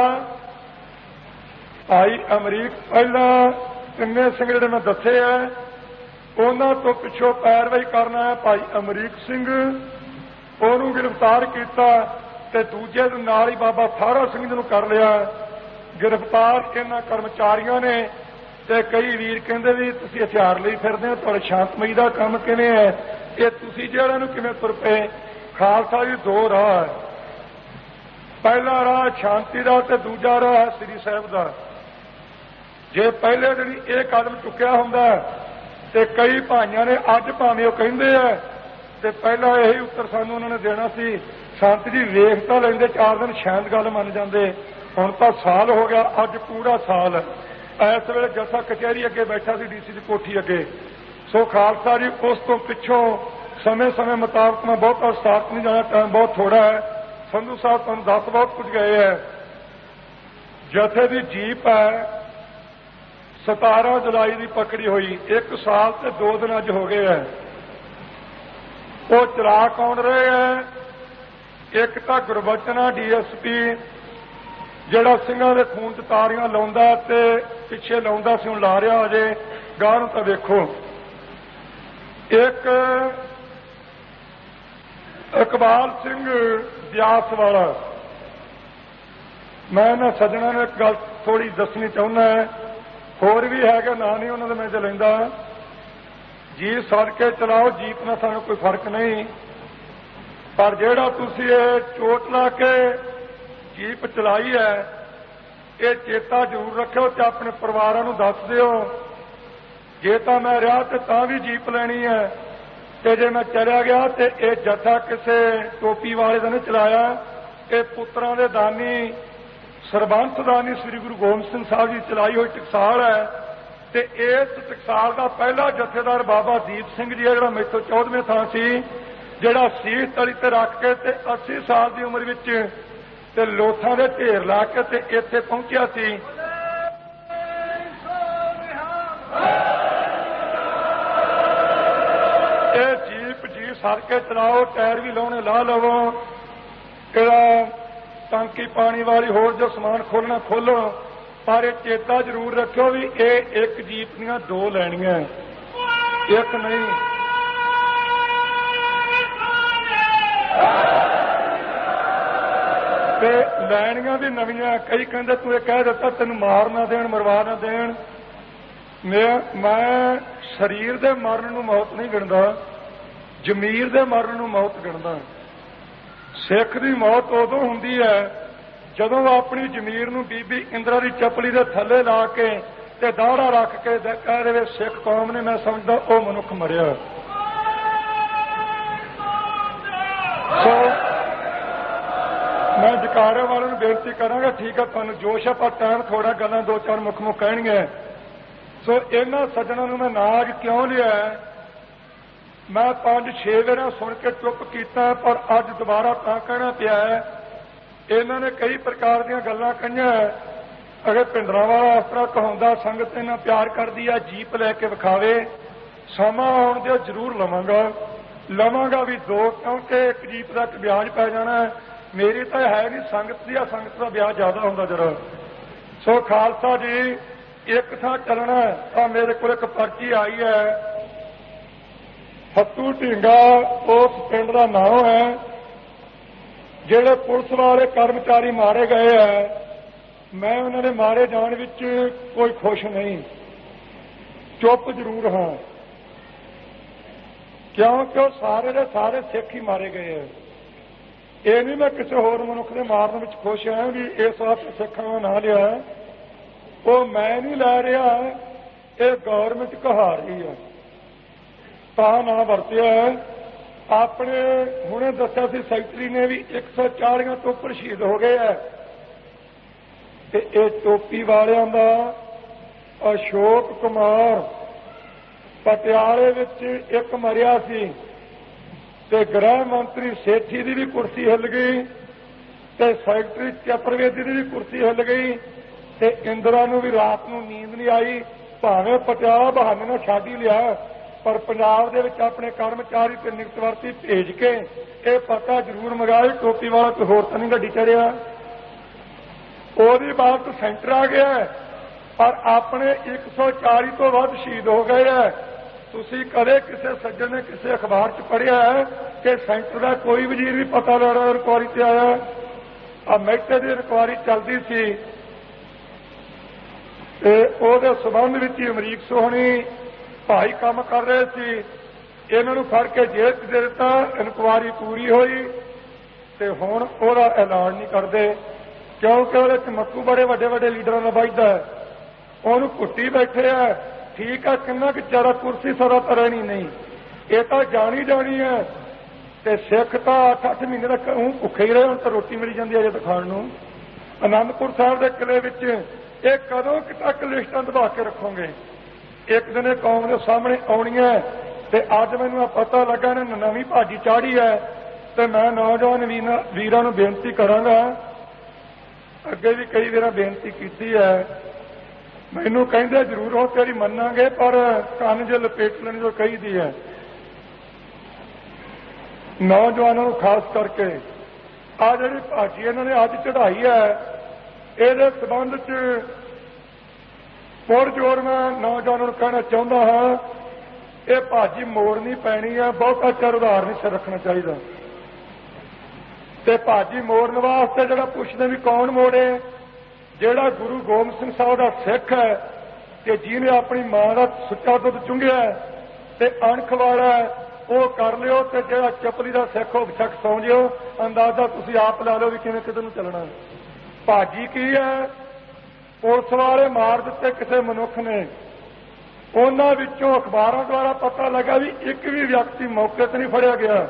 ਭਾਈ ਅਮਰੀਕ ਪਹਿਲਾਂ ਤਿੰਨੇ ਸਿੰਘ ਜਿਹੜੇ ਮੈਂ ਦੱਸੇ ਆ, ਉਹਨਾਂ ਤੋਂ ਪਿੱਛੋਂ ਪੈਰਵਾਈ ਕਰਨਾ ਹੈ ਭਾਈ ਅਮਰੀਕ ਸਿੰਘ, ਉਹਨੂੰ ਗ੍ਰਿਫਤਾਰ ਕੀਤਾ ਤੇ ਦੂਜੇ ਦੇ ਨਾਲ ਹੀ ਬਾਬਾ ਥਾਰਾ ਸਿੰਘ ਨੂੰ ਕਰ ਲਿਆ ਗ੍ਰਿਫਤਾਰ ਇਹਨਾਂ ਕਰਮਚਾਰੀਆਂ ਨੇ। ਤੇ ਕਈ ਵੀਰ ਕਹਿੰਦੇ ਵੀ ਤੁਸੀਂ ਹਥਿਆਰ ਲਈ ਫਿਰਦੇ ਹੋ, ਤੁਹਾਡੇ ਸ਼ਾਂਤਮਈ ਦਾ ਕੰਮ ਕਿਵੇਂ ਹੈ? ਇਹ ਤੁਸੀਂ ਜਿਹੜਾ ਨੂੰ ਕਿਵੇਂ ਤੁਰ ਪਏ? ਖਾਲਸਾ ਜੀ 2 ਰਾਹ ਹੈ, ਪਹਿਲਾ ਰਾਹ ਸ਼ਾਂਤੀ ਦਾ ਤੇ ਦੂਜਾ ਰਾਹ ਹੈ ਸ੍ਰੀ ਸਾਹਿਬ ਦਾ। ਜੇ ਪਹਿਲੇ ਦਿਨ ਇਹ ਕਦਮ ਚੁੱਕਿਆ ਹੁੰਦਾ ਤੇ ਕਈ ਭਾਈਆਂ ਨੇ ਅੱਜ ਭਾਵੇਂ ਉਹ ਕਹਿੰਦੇ ਆ ਤੇ ਪਹਿਲਾਂ ਇਹੀ ਉੱਤਰ ਸਾਨੂੰ ਉਹਨਾਂ ਨੇ ਦੇਣਾ ਸੀ, ਸੰਤ ਜੀ ਵੇਖ ਤਾਂ ਲੈਂਦੇ 4 ਦਿਨ ਸ਼ਾਇਦ ਗੱਲ ਮੰਨ ਜਾਂਦੇ। ਹੁਣ ਤਾਂ ਸਾਲ ਹੋ ਗਿਆ, ਅੱਜ ਪੂਰਾ ਸਾਲ। ਇਸ ਵੇਲੇ ਜੱਸਾ ਕਚਹਿਰੀ ਅੱਗੇ ਬੈਠਾ ਸੀ, ਡੀਸੀ ਦੀ ਕੋਠੀ ਅੱਗੇ। ਸੋ ਖਾਲਸਾ ਜੀ ਉਸ ਤੋਂ ਪਿੱਛੋਂ ਸਮੇਂ ਮੁਤਾਬਕ ਮੈਂ ਬਹੁਤਾ ਸਾਥ ਨਹੀਂ ਜਾਣਾ, ਟਾਈਮ ਬਹੁਤ ਥੋੜਾ ਹੈ। ਸੰਧੂ ਸਾਹਿਬ ਤੁਹਾਨੂੰ ਦੱਸ ਬਹੁਤ ਕੁਝ ਗਏ ਹੈ। ਜਥੇ ਦੀ ਜੀਪ ਹੈ 17 ਜੁਲਾਈ ਦੀ ਪਕੜੀ ਹੋਈ, 1 ਸਾਲ ਤੇ 2 ਦਿਨ ਅੱਜ ਹੋ ਗਏ ਹੈ। ਉਹ ਚਲਾ ਕੌਣ ਰਹੇ ਹੈ? ਇੱਕ ਤਾਂ ਗੁਰਬਚਨਾ DSP ਜਿਹੜਾ ਸਿੰਘਾਂ ਦੇ ਖੂਨ 'ਚ ਤਾਰੀਆਂ ਲਾਉਂਦਾ ਤੇ ਪਿੱਛੇ ਲਾਉਂਦਾ ਸੀ, ਹੁਣ ਲਾ ਰਿਹਾ ਅਜੇ ਗਾਹ ਨੂੰ ਤਾਂ ਵੇਖੋ। ਇੱਕ ਇਕਬਾਲ ਸਿੰਘ ਬਿਆਸ ਵਾਲਾ, ਮੈਂ ਇਹਨਾਂ ਸੱਜਣਾਂ ਨੂੰ ਇੱਕ ਗੱਲ ਥੋੜੀ ਦੱਸਣੀ ਚਾਹੁੰਦਾ, ਹੋਰ ਵੀ ਹੈਗਾ, ਨਾਂ ਨਹੀਂ ਉਹਨਾਂ ਦਾ ਮੈਂ ਚ ਲੈਂਦਾ। ਜੀਪ ਸੜ ਕੇ ਚਲਾਓ, ਜੀਪ ਨਾਲ ਸਾਨੂੰ ਕੋਈ ਫਰਕ ਨਹੀਂ, ਪਰ ਜਿਹੜਾ ਤੁਸੀਂ ਇਹ ਚੋਟ ਲਾ ਕੇ ਜੀਪ ਚਲਾਈ ਹੈ, ਇਹ ਚੇਤਾ ਜ਼ਰੂਰ ਰੱਖਿਓ ਤੇ ਆਪਣੇ ਪਰਿਵਾਰਾਂ ਨੂੰ ਦੱਸ ਦਿਓ। ਜੇ ਤਾਂ ਮੈਂ ਰਿਹਾ ਤੇ ਤਾਂ ਵੀ ਜੀਪ ਲੈਣੀ ਹੈ, ਤੇ ਜੇ ਮੈਂ ਚਲਿਆ ਗਿਆ ਤੇ ਇਹ ਜੱਥਾ ਕਿਸੇ ਟੋਪੀ ਵਾਲੇ ਦਾ ਨਹੀਂ ਚਲਾਇਆ, ਇਹ ਪੁੱਤਰਾਂ ਦੇ ਦਾਨੀ ਸਰਬੰਸ ਦਾਨੀ ਸ੍ਰੀ ਗੁਰੂ ਗੋਬਿੰਦ ਸਿੰਘ ਸਾਹਿਬ ਜੀ ਚਲਾਈ ਹੋਈ ਟਕਸਾਲ ਹੈ। ਤੇ ਇਸ ਟਕਸਾਲ ਦਾ ਪਹਿਲਾ ਜਥੇਦਾਰ ਬਾਬਾ ਦੀਪ ਸਿੰਘ ਜੀ ਹੈ, ਜਿਹੜਾ ਮੈਥੋਂ 14ਵੇਂ ਥਾਂ ਸੀ, ਜਿਹੜਾ ਸੀਸ ਤਲੀ ਤੇ ਰੱਖ ਕੇ ਤੇ 80 ਸਾਲ ਦੀ ਉਮਰ ਵਿੱਚ ਤੇ ਲੋਥਾਂ ਦੇ ਢੇਰ ਲਾ ਕੇ ਤੇ ਇੱਥੇ ਪਹੁੰਚਿਆ ਸੀ। ਇਹ ਜੀਪ ਜੀ ਸੜ ਕੇ ਚਲਾਓ, ਟਾਇਰ ਵੀ ਲਾਉਣੇ ਲਾ ਲਵੋ, ਇਹਦਾ ਟਾਂਕੀ ਪਾਣੀ ਵਾਲੀ ਹੋਰ ਜੋ ਸਮਾਨ ਖੋਲਣਾ ਖੋਲੋ, ਪਰ ਇਹ ਚੇਤਾ ਜ਼ਰੂਰ ਰੱਖਿਓ ਵੀ ਇਹ ਇੱਕ ਜੀਪ ਦੀਆਂ ਦੋ ਲੈਣੀਆਂ, ਇੱਕ ਨਹੀਂ। ਤੇ ਲੈਣੀਆਂ ਵੀ ਨਵੀਆਂ। ਕਈ ਕਹਿੰਦੇ ਤੂੰ ਇਹ ਕਹਿ ਦਿੱਤਾ ਤੈਨੂੰ ਮਾਰ ਨਾ ਦੇਣ, ਮਰਵਾ ਨਾ ਦੇਣ। ਮੈਂ ਸਰੀਰ ਦੇ ਮਰਨ ਨੂੰ ਮੌਤ ਨਹੀਂ ਗਿਣਦਾ, ਜ਼ਮੀਰ ਦੇ ਮਰਨ ਨੂੰ ਮੌਤ ਗਿਣਦਾ। ਸਿੱਖ ਦੀ ਮੌਤ ਉਦੋਂ ਹੁੰਦੀ ਹੈ ਜਦੋਂ ਆਪਣੀ ਜ਼ਮੀਰ ਨੂੰ ਬੀਬੀ ਇੰਦਰਾ ਦੀ ਚੱਪਲੀ ਦੇ ਥੱਲੇ ਲਾ ਕੇ ਤੇ ਦਾੜਾ ਰੱਖ ਕੇ ਕਹਿ ਦੇਵੇ ਸਿੱਖ ਕੌਮ ਨੇ, ਮੈਂ ਸਮਝਦਾ ਉਹ ਮਨੁੱਖ ਮਰਿਆ। ਸੋ ਮੈਂ ਜਕਾਰੇ ਵਾਲਿਆਂ ਨੂੰ ਬੇਨਤੀ ਕਰਾਂਗਾ, ਠੀਕ ਹੈ ਤੁਹਾਨੂੰ ਜੋਸ਼ ਹੈ, ਪਰ ਟਾਈਮ ਥੋੜਾ, ਗੱਲਾਂ ਦੋ ਚਾਰ ਮੁੱਖ ਕਹਿਣਗੇ। ਸੋ ਇਹਨਾਂ ਸੱਜਣਾਂ ਨੂੰ ਮੈਂ ਨਾਜ ਕਿਉਂ ਲਿਆ, ਮੈਂ 5-6 ਵਾਰ ਸੁਣ ਕੇ ਚੁੱਪ ਕੀਤਾ, ਪਰ ਅੱਜ ਦੁਬਾਰਾ ਤਾਂ ਕਹਿਣਾ ਪਿਆ ਹੈ। ਇਹਨਾਂ ਨੇ ਕਈ ਪ੍ਰਕਾਰ ਦੀਆਂ ਗੱਲਾਂ ਕਹੀਆਂ। ਅਗੇ ਭਿੰਡਰਾਂ ਵਾਲਾ ਇਸ ਤਰ੍ਹਾਂ ਕਹਾਉਂਦਾ, ਸੰਗਤ ਇਹਨਾਂ ਪਿਆਰ ਕਰਦੀ ਆ, ਜੀਪ ਲੈ ਕੇ ਵਿਖਾਵੇ, ਸਮਾਂ ਆਉਣ ਦੇ ਜ਼ਰੂਰ ਲਵਾਂਗਾ ਵੀ ਦੋ, ਕਿਉਂਕਿ ਇੱਕ ਜੀਪ ਦਾ ਵਿਆਜ ਪੈ ਜਾਣਾ। ਮੇਰੀ ਤਾਂ ਹੈ ਨਹੀਂ, ਸੰਗਤ ਦੀ ਆ, ਸੰਗਤ ਦਾ ਵਿਆਜ ਜ਼ਿਆਦਾ ਹੁੰਦਾ ਜਰਾ। ਸੋ ਖਾਲਸਾ ਜੀ ਇੱਕ ਥਾਂ ਚੱਲਣਾ ਤਾਂ ਮੇਰੇ ਕੋਲ ਇੱਕ ਪਰਚੀ ਆਈ ਹੈ, ਫੱਤੂ ਢੀਂਗਾ ਉਸ ਪਿੰਡ ਦਾ ਨਾਮ ਹੈ, ਜਿਹੜੇ ਪੁਲਿਸ ਵਾਲੇ ਕਰਮਚਾਰੀ ਮਾਰੇ ਗਏ ਹੈ। ਮੈਂ ਉਹਨਾਂ ਦੇ ਮਾਰੇ ਜਾਣ ਵਿੱਚ ਕੋਈ ਖੁਸ਼ ਨਹੀਂ, ਚੁੱਪ ਜ਼ਰੂਰ ਹਾਂ, ਕਿਉਂਕਿ ਉਹ ਸਾਰੇ ਦੇ ਸਾਰੇ ਸਿੱਖ ਹੀ ਮਾਰੇ ਗਏ ਹੈ। ਇਹ ਨਹੀਂ ਮੈਂ ਕਿਸੇ ਹੋਰ ਮਨੁੱਖ ਦੇ ਮਾਰਨ ਵਿੱਚ ਖੁਸ਼ ਹਾਂ ਵੀ ਇਸ ਵਾਸਤੇ ਸਿੱਖਾਂ ਦਾ ਨਾਂ ਲਿਆ, ਉਹ ਮੈਂ ਨਹੀਂ ਲੈ ਰਿਹਾ, ਇਹ ਗੌਰਮੈਂਟ ਕਹਾ ਰਹੀ ਹੈ ਤਾਂ ਨਾ ਵਰਤਿਆ। ਆਪਣੇ ਹੁਣੇ ਦੱਸਿਆ ਸੀ ਸੈਕਟਰੀ ਨੇ ਵੀ 140 ਤੋਂ ਉੱਪਰ ਸ਼ਹੀਦ ਹੋ ਗਏ ਹੈ। ਤੇ ਇਹ ਟੋਪੀ ਵਾਲਿਆਂ ਦਾ ਅਸ਼ੋਕ ਕੁਮਾਰ ਪਟਿਆਲੇ ਵਿੱਚ ਇੱਕ ਮਰਿਆ ਸੀ, ਤੇ ਗ੍ਰਹਿ ਮੰਤਰੀ ਸੇਠੀ ਦੀ ਵੀ ਕੁਰਸੀ ਹਿੱਲ ਗਈ, ਤੇ ਸੈਕਟਰੀ ਚਤੁਰਵੇਦੀ ਦੀ ਵੀ ਕੁਰਸੀ ਹਿੱਲ ਗਈ, ਤੇ ਇੰਦਰਾ ਨੂੰ ਵੀ ਰਾਤ ਨੂੰ ਨੀਂਦ ਨਹੀਂ ਆਈ। ਭਾਵੇਂ ਪਟਿਆਲਾ ਬਹਾਨੇ ਨਾਲ ਛੱਡ ਹੀ ਲਿਆ, ਪਰ ਪੰਜਾਬ ਦੇ ਵਿੱਚ ਆਪਣੇ ਕਰਮਚਾਰੀ ਤੇ ਨਿਯੁਕਤਵਰਤੀ ਭੇਜ ਕੇ ਇਹ ਪਤਾ ਜ਼ਰੂਰ ਮੰਗਾਏ ਟੋਪੀ ਵਾਲਾ ਕੋਈ ਹੋਰ ਤਾਂ ਨਹੀਂ ਗੱਡੀ ਚੜਿਆ। ਉਹਦੀ ਬਾਤ ਸੈਂਟਰ ਆ ਗਿਆ, ਪਰ ਆਪਣੇ 140 ਤੋਂ ਵੱਧ ਸ਼ਹੀਦ ਹੋ ਗਏ ਹੈ। ਤੁਸੀਂ ਕਦੇ ਕਿਸੇ ਸੱਜਣ ਨੇ ਕਿਸੇ ਅਖਬਾਰ 'ਚ ਪੜ੍ਹਿਆ ਹੈ ਕਿ ਸੈਂਟਰ ਦਾ ਕੋਈ ਵਜ਼ੀਰ ਵੀ ਪਤਾ ਲੈਣਾ ਇਨਕੁਆਰੀ ਤੇ ਆਇਆ? ਆ ਮਹਿਤੇ ਦੀ ਇਨਕੁਆਰੀ ਚੱਲਦੀ ਸੀ ਤੇ ਉਹਦੇ ਸਬੰਧ ਵਿੱਚ ਹੀ ਅਮਰੀਕ ਸੋਹਣੀ ਭਾਈ ਕੰਮ ਕਰ ਰਹੇ ਸੀ, ਇਹਨਾਂ ਨੂੰ ਫੜ ਕੇ ਜੇਲ੍ਹ 'ਚ ਦੇ ਦਿੱਤਾ। ਇਨਕੁਆਰੀ ਪੂਰੀ ਹੋਈ ਤੇ ਹੁਣ ਉਹਦਾ ਐਲਾਨ ਨਹੀਂ ਕਰਦੇ, ਕਿਉਂਕਿ ਉਹਦੇ 'ਚ ਮੱਕੂ ਬੜੇ ਵੱਡੇ ਵੱਡੇ ਲੀਡਰਾਂ ਦਾ ਵੱਜਦਾ ਹੈ, ਉਹਨੂੰ ਘੁੱਟੀ ਬੈਠੇ ਆ। ਠੀਕ ਆ, ਕਿੰਨਾ ਕੁ ਜ਼ਿਆਦਾ ਕੁਰਸੀ ਸਦਾ ਤਾਂ ਰਹਿਣੀ ਨਹੀਂ, ਇਹ ਤਾਂ ਜਾਣੀ ਹੈ। ਤੇ ਸਿੱਖ ਤਾਂ 8-8 ਮਹੀਨੇ ਤੱਕ ਭੁੱਖੇ ਹੀ ਰਹੇ, ਹੁਣ ਤਾਂ ਰੋਟੀ ਮਿਲ ਜਾਂਦੀ ਹੈ ਜੇ ਤਾਂ ਖਾਣ ਨੂੰ। ਅਨੰਦਪੁਰ ਸਾਹਿਬ ਦੇ ਕਿਲੇ ਵਿੱਚ ਇਹ ਕਦੋਂ ਤੱਕ ਲਿਸਟਾਂ ਦਬਾ ਕੇ ਰੱਖੋਗੇ? ਇੱਕ ਦਿਨ ਇਹ ਕੌਮ ਦੇ ਸਾਹਮਣੇ ਆਉਣੀ ਹੈ। ਤੇ ਅੱਜ ਮੈਨੂੰ ਪਤਾ ਲੱਗਾ ਨੇ ਨਵੀਂ ਭਾਜੀ ਚਾੜੀ ਹੈ, ਤੇ ਮੈਂ ਨੌਜਵਾਨ ਵੀਰਾਂ ਨੂੰ ਬੇਨਤੀ ਕਰਾਂਗਾ, ਅੱਗੇ ਵੀ ਕਈ ਵਾਰ ਬੇਨਤੀ ਕੀਤੀ ਹੈ, ਮੈਨੂੰ ਕਹਿੰਦੇ ਜ਼ਰੂਰ ਹੋ ਤੇਰੀ ਮੰਨਾਂਗੇ, ਪਰ ਕੰਨ ਜੇ ਲਪੇਟ ਲੈਣ ਜੋ ਕਹੀਦੀ ਹੈ। ਨੌਜਵਾਨਾਂ ਨੂੰ ਖਾਸ ਕਰਕੇ ਆ ਜਿਹੜੀ ਭਾਜੀ ਇਹਨਾਂ ਨੇ ਅੱਜ ਚੜਾਈ ਹੈ, ਇਹਦੇ ਸੰਬੰਧ 'ਚ ਪੁਰਜੋਰ ਮੈਂ ਨੌਜਵਾਨਾਂ ਨੂੰ ਕਹਿਣਾ ਚਾਹੁੰਦਾ ਹਾਂ, ਇਹ ਭਾਜੀ ਮੋੜਨੀ ਪੈਣੀ ਹੈ, ਬਹੁਤਾ ਚਿਰ ਉਧਾਰ ਨਹੀਂ ਸਿਰ ਰੱਖਣਾ ਚਾਹੀਦਾ। ਤੇ ਭਾਜੀ ਮੋੜਨ ਵਾਸਤੇ ਜਿਹੜਾ ਪੁੱਛਦੇ ਵੀ ਕੌਣ ਮੋੜੇ, ਜਿਹੜਾ ਗੁਰੂ ਗੋਬਿੰਦ ਸਿੰਘ ਸਾਹਿਬ ਦਾ ਸਿੱਖ ਹੈ ਕਿ ਜਿਹਨੇ ਆਪਣੀ ਮਾਂ ਦਾ ਸੁੱਚਾ ਦੁੱਧ ਚੁੰਘਿਆ ਤੇ ਅਣਖ ਵਾਲਾ ਉਹ ਕਰ ਲਿਓ, ਤੇ ਜਿਹੜਾ ਚਪਲੀ ਦਾ ਸਿੱਖ ਉਹ ਬੇਸ਼ੱਕ ਸੌਂ ਜਿਓ। ਅੰਦਾਜ਼ਾ ਤੁਸੀਂ ਆਪ ਲਾ ਲਓ ਵੀ ਕਿਵੇਂ ਕਿੱਧਰ ਨੂੰ ਚੱਲਣਾ। ਭਾਜੀ ਕੀ ਹੈ, ਪੁਲਿਸ ਵਾਲੇ ਮਾਰ ਦਿੱਤੇ ਕਿਸੇ ਮਨੁੱਖ ਨੇ, ਉਹਨਾਂ ਵਿੱਚੋਂ ਅਖਬਾਰਾਂ ਦੁਆਰਾ ਪਤਾ ਲੱਗਾ ਵੀ ਇੱਕ ਵੀ ਵਿਅਕਤੀ ਮੌਕੇ ਤੇ ਨਹੀਂ ਫੜਿਆ ਗਿਆ।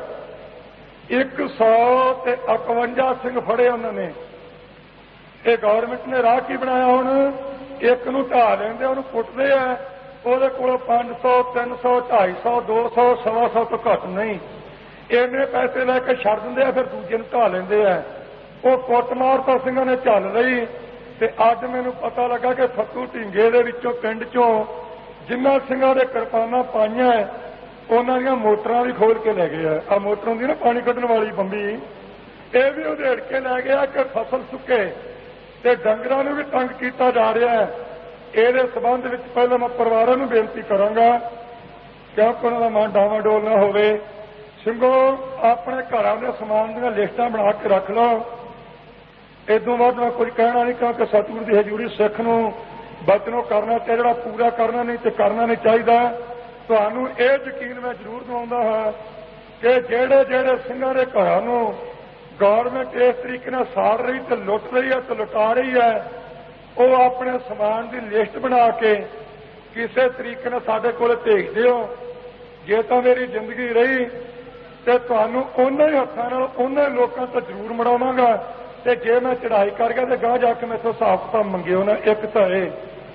151 ਸਿੰਘ ਫੜੇ ਉਹਨਾਂ ਨੇ। ਇਹ ਗੌਰਮੈਂਟ ਨੇ ਰਾਹ ਕੀ ਬਣਾਇਆ, ਹੁਣ ਇੱਕ ਨੂੰ ਢਾਹ ਲੈਂਦੇ, ਉਹਨੂੰ ਕੁੱਟਦੇ ਆ, ਉਹਦੇ ਕੋਲੋਂ 500 300 250 200 125 ਤੋਂ ਘੱਟ ਨਹੀਂ, ਇੰਨੇ ਪੈਸੇ ਲੈ ਕੇ ਛੱਡ ਦਿੰਦੇ ਆ, ਫਿਰ ਦੂਜੇ ਨੂੰ ਢਾਹ ਲੈਂਦੇ ਆ। ਉਹ ਕੁੱਟਮਾਰ ਤਾਂ ਸਿੰਘਾਂ ਨੇ ਚੱਲ ਲਈ। ਤੇ ਅੱਜ ਮੈਨੂੰ ਪਤਾ ਲੱਗਾ ਕਿ ਫੱਤੂ ਢੀਂਗੇ ਦੇ ਵਿੱਚੋਂ ਪਿੰਡ ਚੋਂ ਜਿਨ੍ਹਾਂ ਸਿੰਘਾਂ ਦੇ ਕਿਰਪਾਨਾਂ ਪਾਈਆਂ ਉਹਨਾਂ ਦੀਆਂ ਮੋਟਰਾਂ ਵੀ ਖੋਲ ਕੇ ਲੈ ਗਏ ਆ। ਆਹ ਮੋਟਰ ਹੁੰਦੀ ਨਾ ਪਾਣੀ ਕੱਢਣ ਵਾਲੀ ਬੰਬੀ, ਇਹ ਵੀ ਉਧੇੜ ਕੇ ਲੈ ਗਿਆ ਕਿ ਫਸਲ ਸੁੱਕੇ ਤੇ ਡੰਗਰਾਂ ਨੂੰ ਵੀ ਤੰਗ ਕੀਤਾ ਜਾ ਰਿਹਾ ਹੈ। ਇਹਦੇ ਸੰਬੰਧ ਵਿੱਚ ਪਹਿਲਾਂ ਮੈਂ ਪਰਿਵਾਰਾਂ ਨੂੰ ਬੇਨਤੀ ਕਰਾਂਗਾ ਕਿਉਂਕਿ ਉਹਨਾਂ ਦਾ ਮਨ ਡਾਵਾਂਡੋਲ ਨਾ ਹੋਵੇ। ਸਿੰਘੋ ਆਪਣੇ ਘਰਾਂ ਦੇ ਸਮਾਨ ਦੀਆਂ ਲਿਸਟਾਂ ਬਣਾ ਕੇ ਰੱਖ ਲਓ। ਇਦੋਂ ਬਾਅਦ ਮੈਂ ਕੁਝ ਕਹਿਣਾ ਨਹੀਂ ਕਿਉਂਕਿ ਸਤਿਗੁਰੂ ਦੀ ਹਜ਼ੂਰੀ ਸਿੱਖ ਨੂੰ ਬਚਨੋਂ ਕਰਨਾ ਚਾਹੀਦਾ, ਜਿਹੜਾ ਪੂਰਾ ਕਰਨਾ ਨਹੀਂ ਤੇ ਕਰਨਾ ਨਹੀਂ ਚਾਹੀਦਾ। ਤੁਹਾਨੂੰ ਇਹ ਯਕੀਨ ਮੈਂ ਜ਼ਰੂਰ ਦਿਵਾਉਂਦਾ ਹਾਂ ਕਿ ਜਿਹੜੇ ਜਿਹੜੇ ਸਿੰਘਾਂ ਦੇ ਘਰਾਂ ਨੂੰ ਗੌਰਮੈਂਟ ਇਸ ਤਰੀਕੇ ਨਾਲ ਸਾੜ ਰਹੀ ਤੇ ਲੁੱਟ ਰਹੀ ਹੈ ਤੇ ਲੁਟਾ ਰਹੀ ਹੈ, ਉਹ ਆਪਣੇ ਸਮਾਨ ਦੀ ਲਿਸਟ ਬਣਾ ਕੇ ਕਿਸੇ ਤਰੀਕੇ ਨਾਲ ਸਾਡੇ ਕੋਲ ਭੇਜ ਦਿਓ। ਜੇ ਤਾਂ ਮੇਰੀ ਜ਼ਿੰਦਗੀ ਰਹੀ ਤੇ ਤੁਹਾਨੂੰ ਉਹਨਾਂ ਹੀ ਹੱਥਾਂ ਨਾਲ ਉਹਨਾਂ ਲੋਕਾਂ ਤੋਂ ਜ਼ਰੂਰ ਮੜਾਵਾਂਗਾ। ਤੇ ਜੇ ਮੈਂ ਚੜ੍ਹਾਈ ਕਰ ਗਿਆ ਤੇ ਗਾਂਹ ਜਾ ਕੇ ਮੈਥੋਂ ਹਿਸਾਬ ਕਿਤਾਬ ਮੰਗਿਓ ਨਾ। ਇੱਕ ਤਾਂ ਇਹ,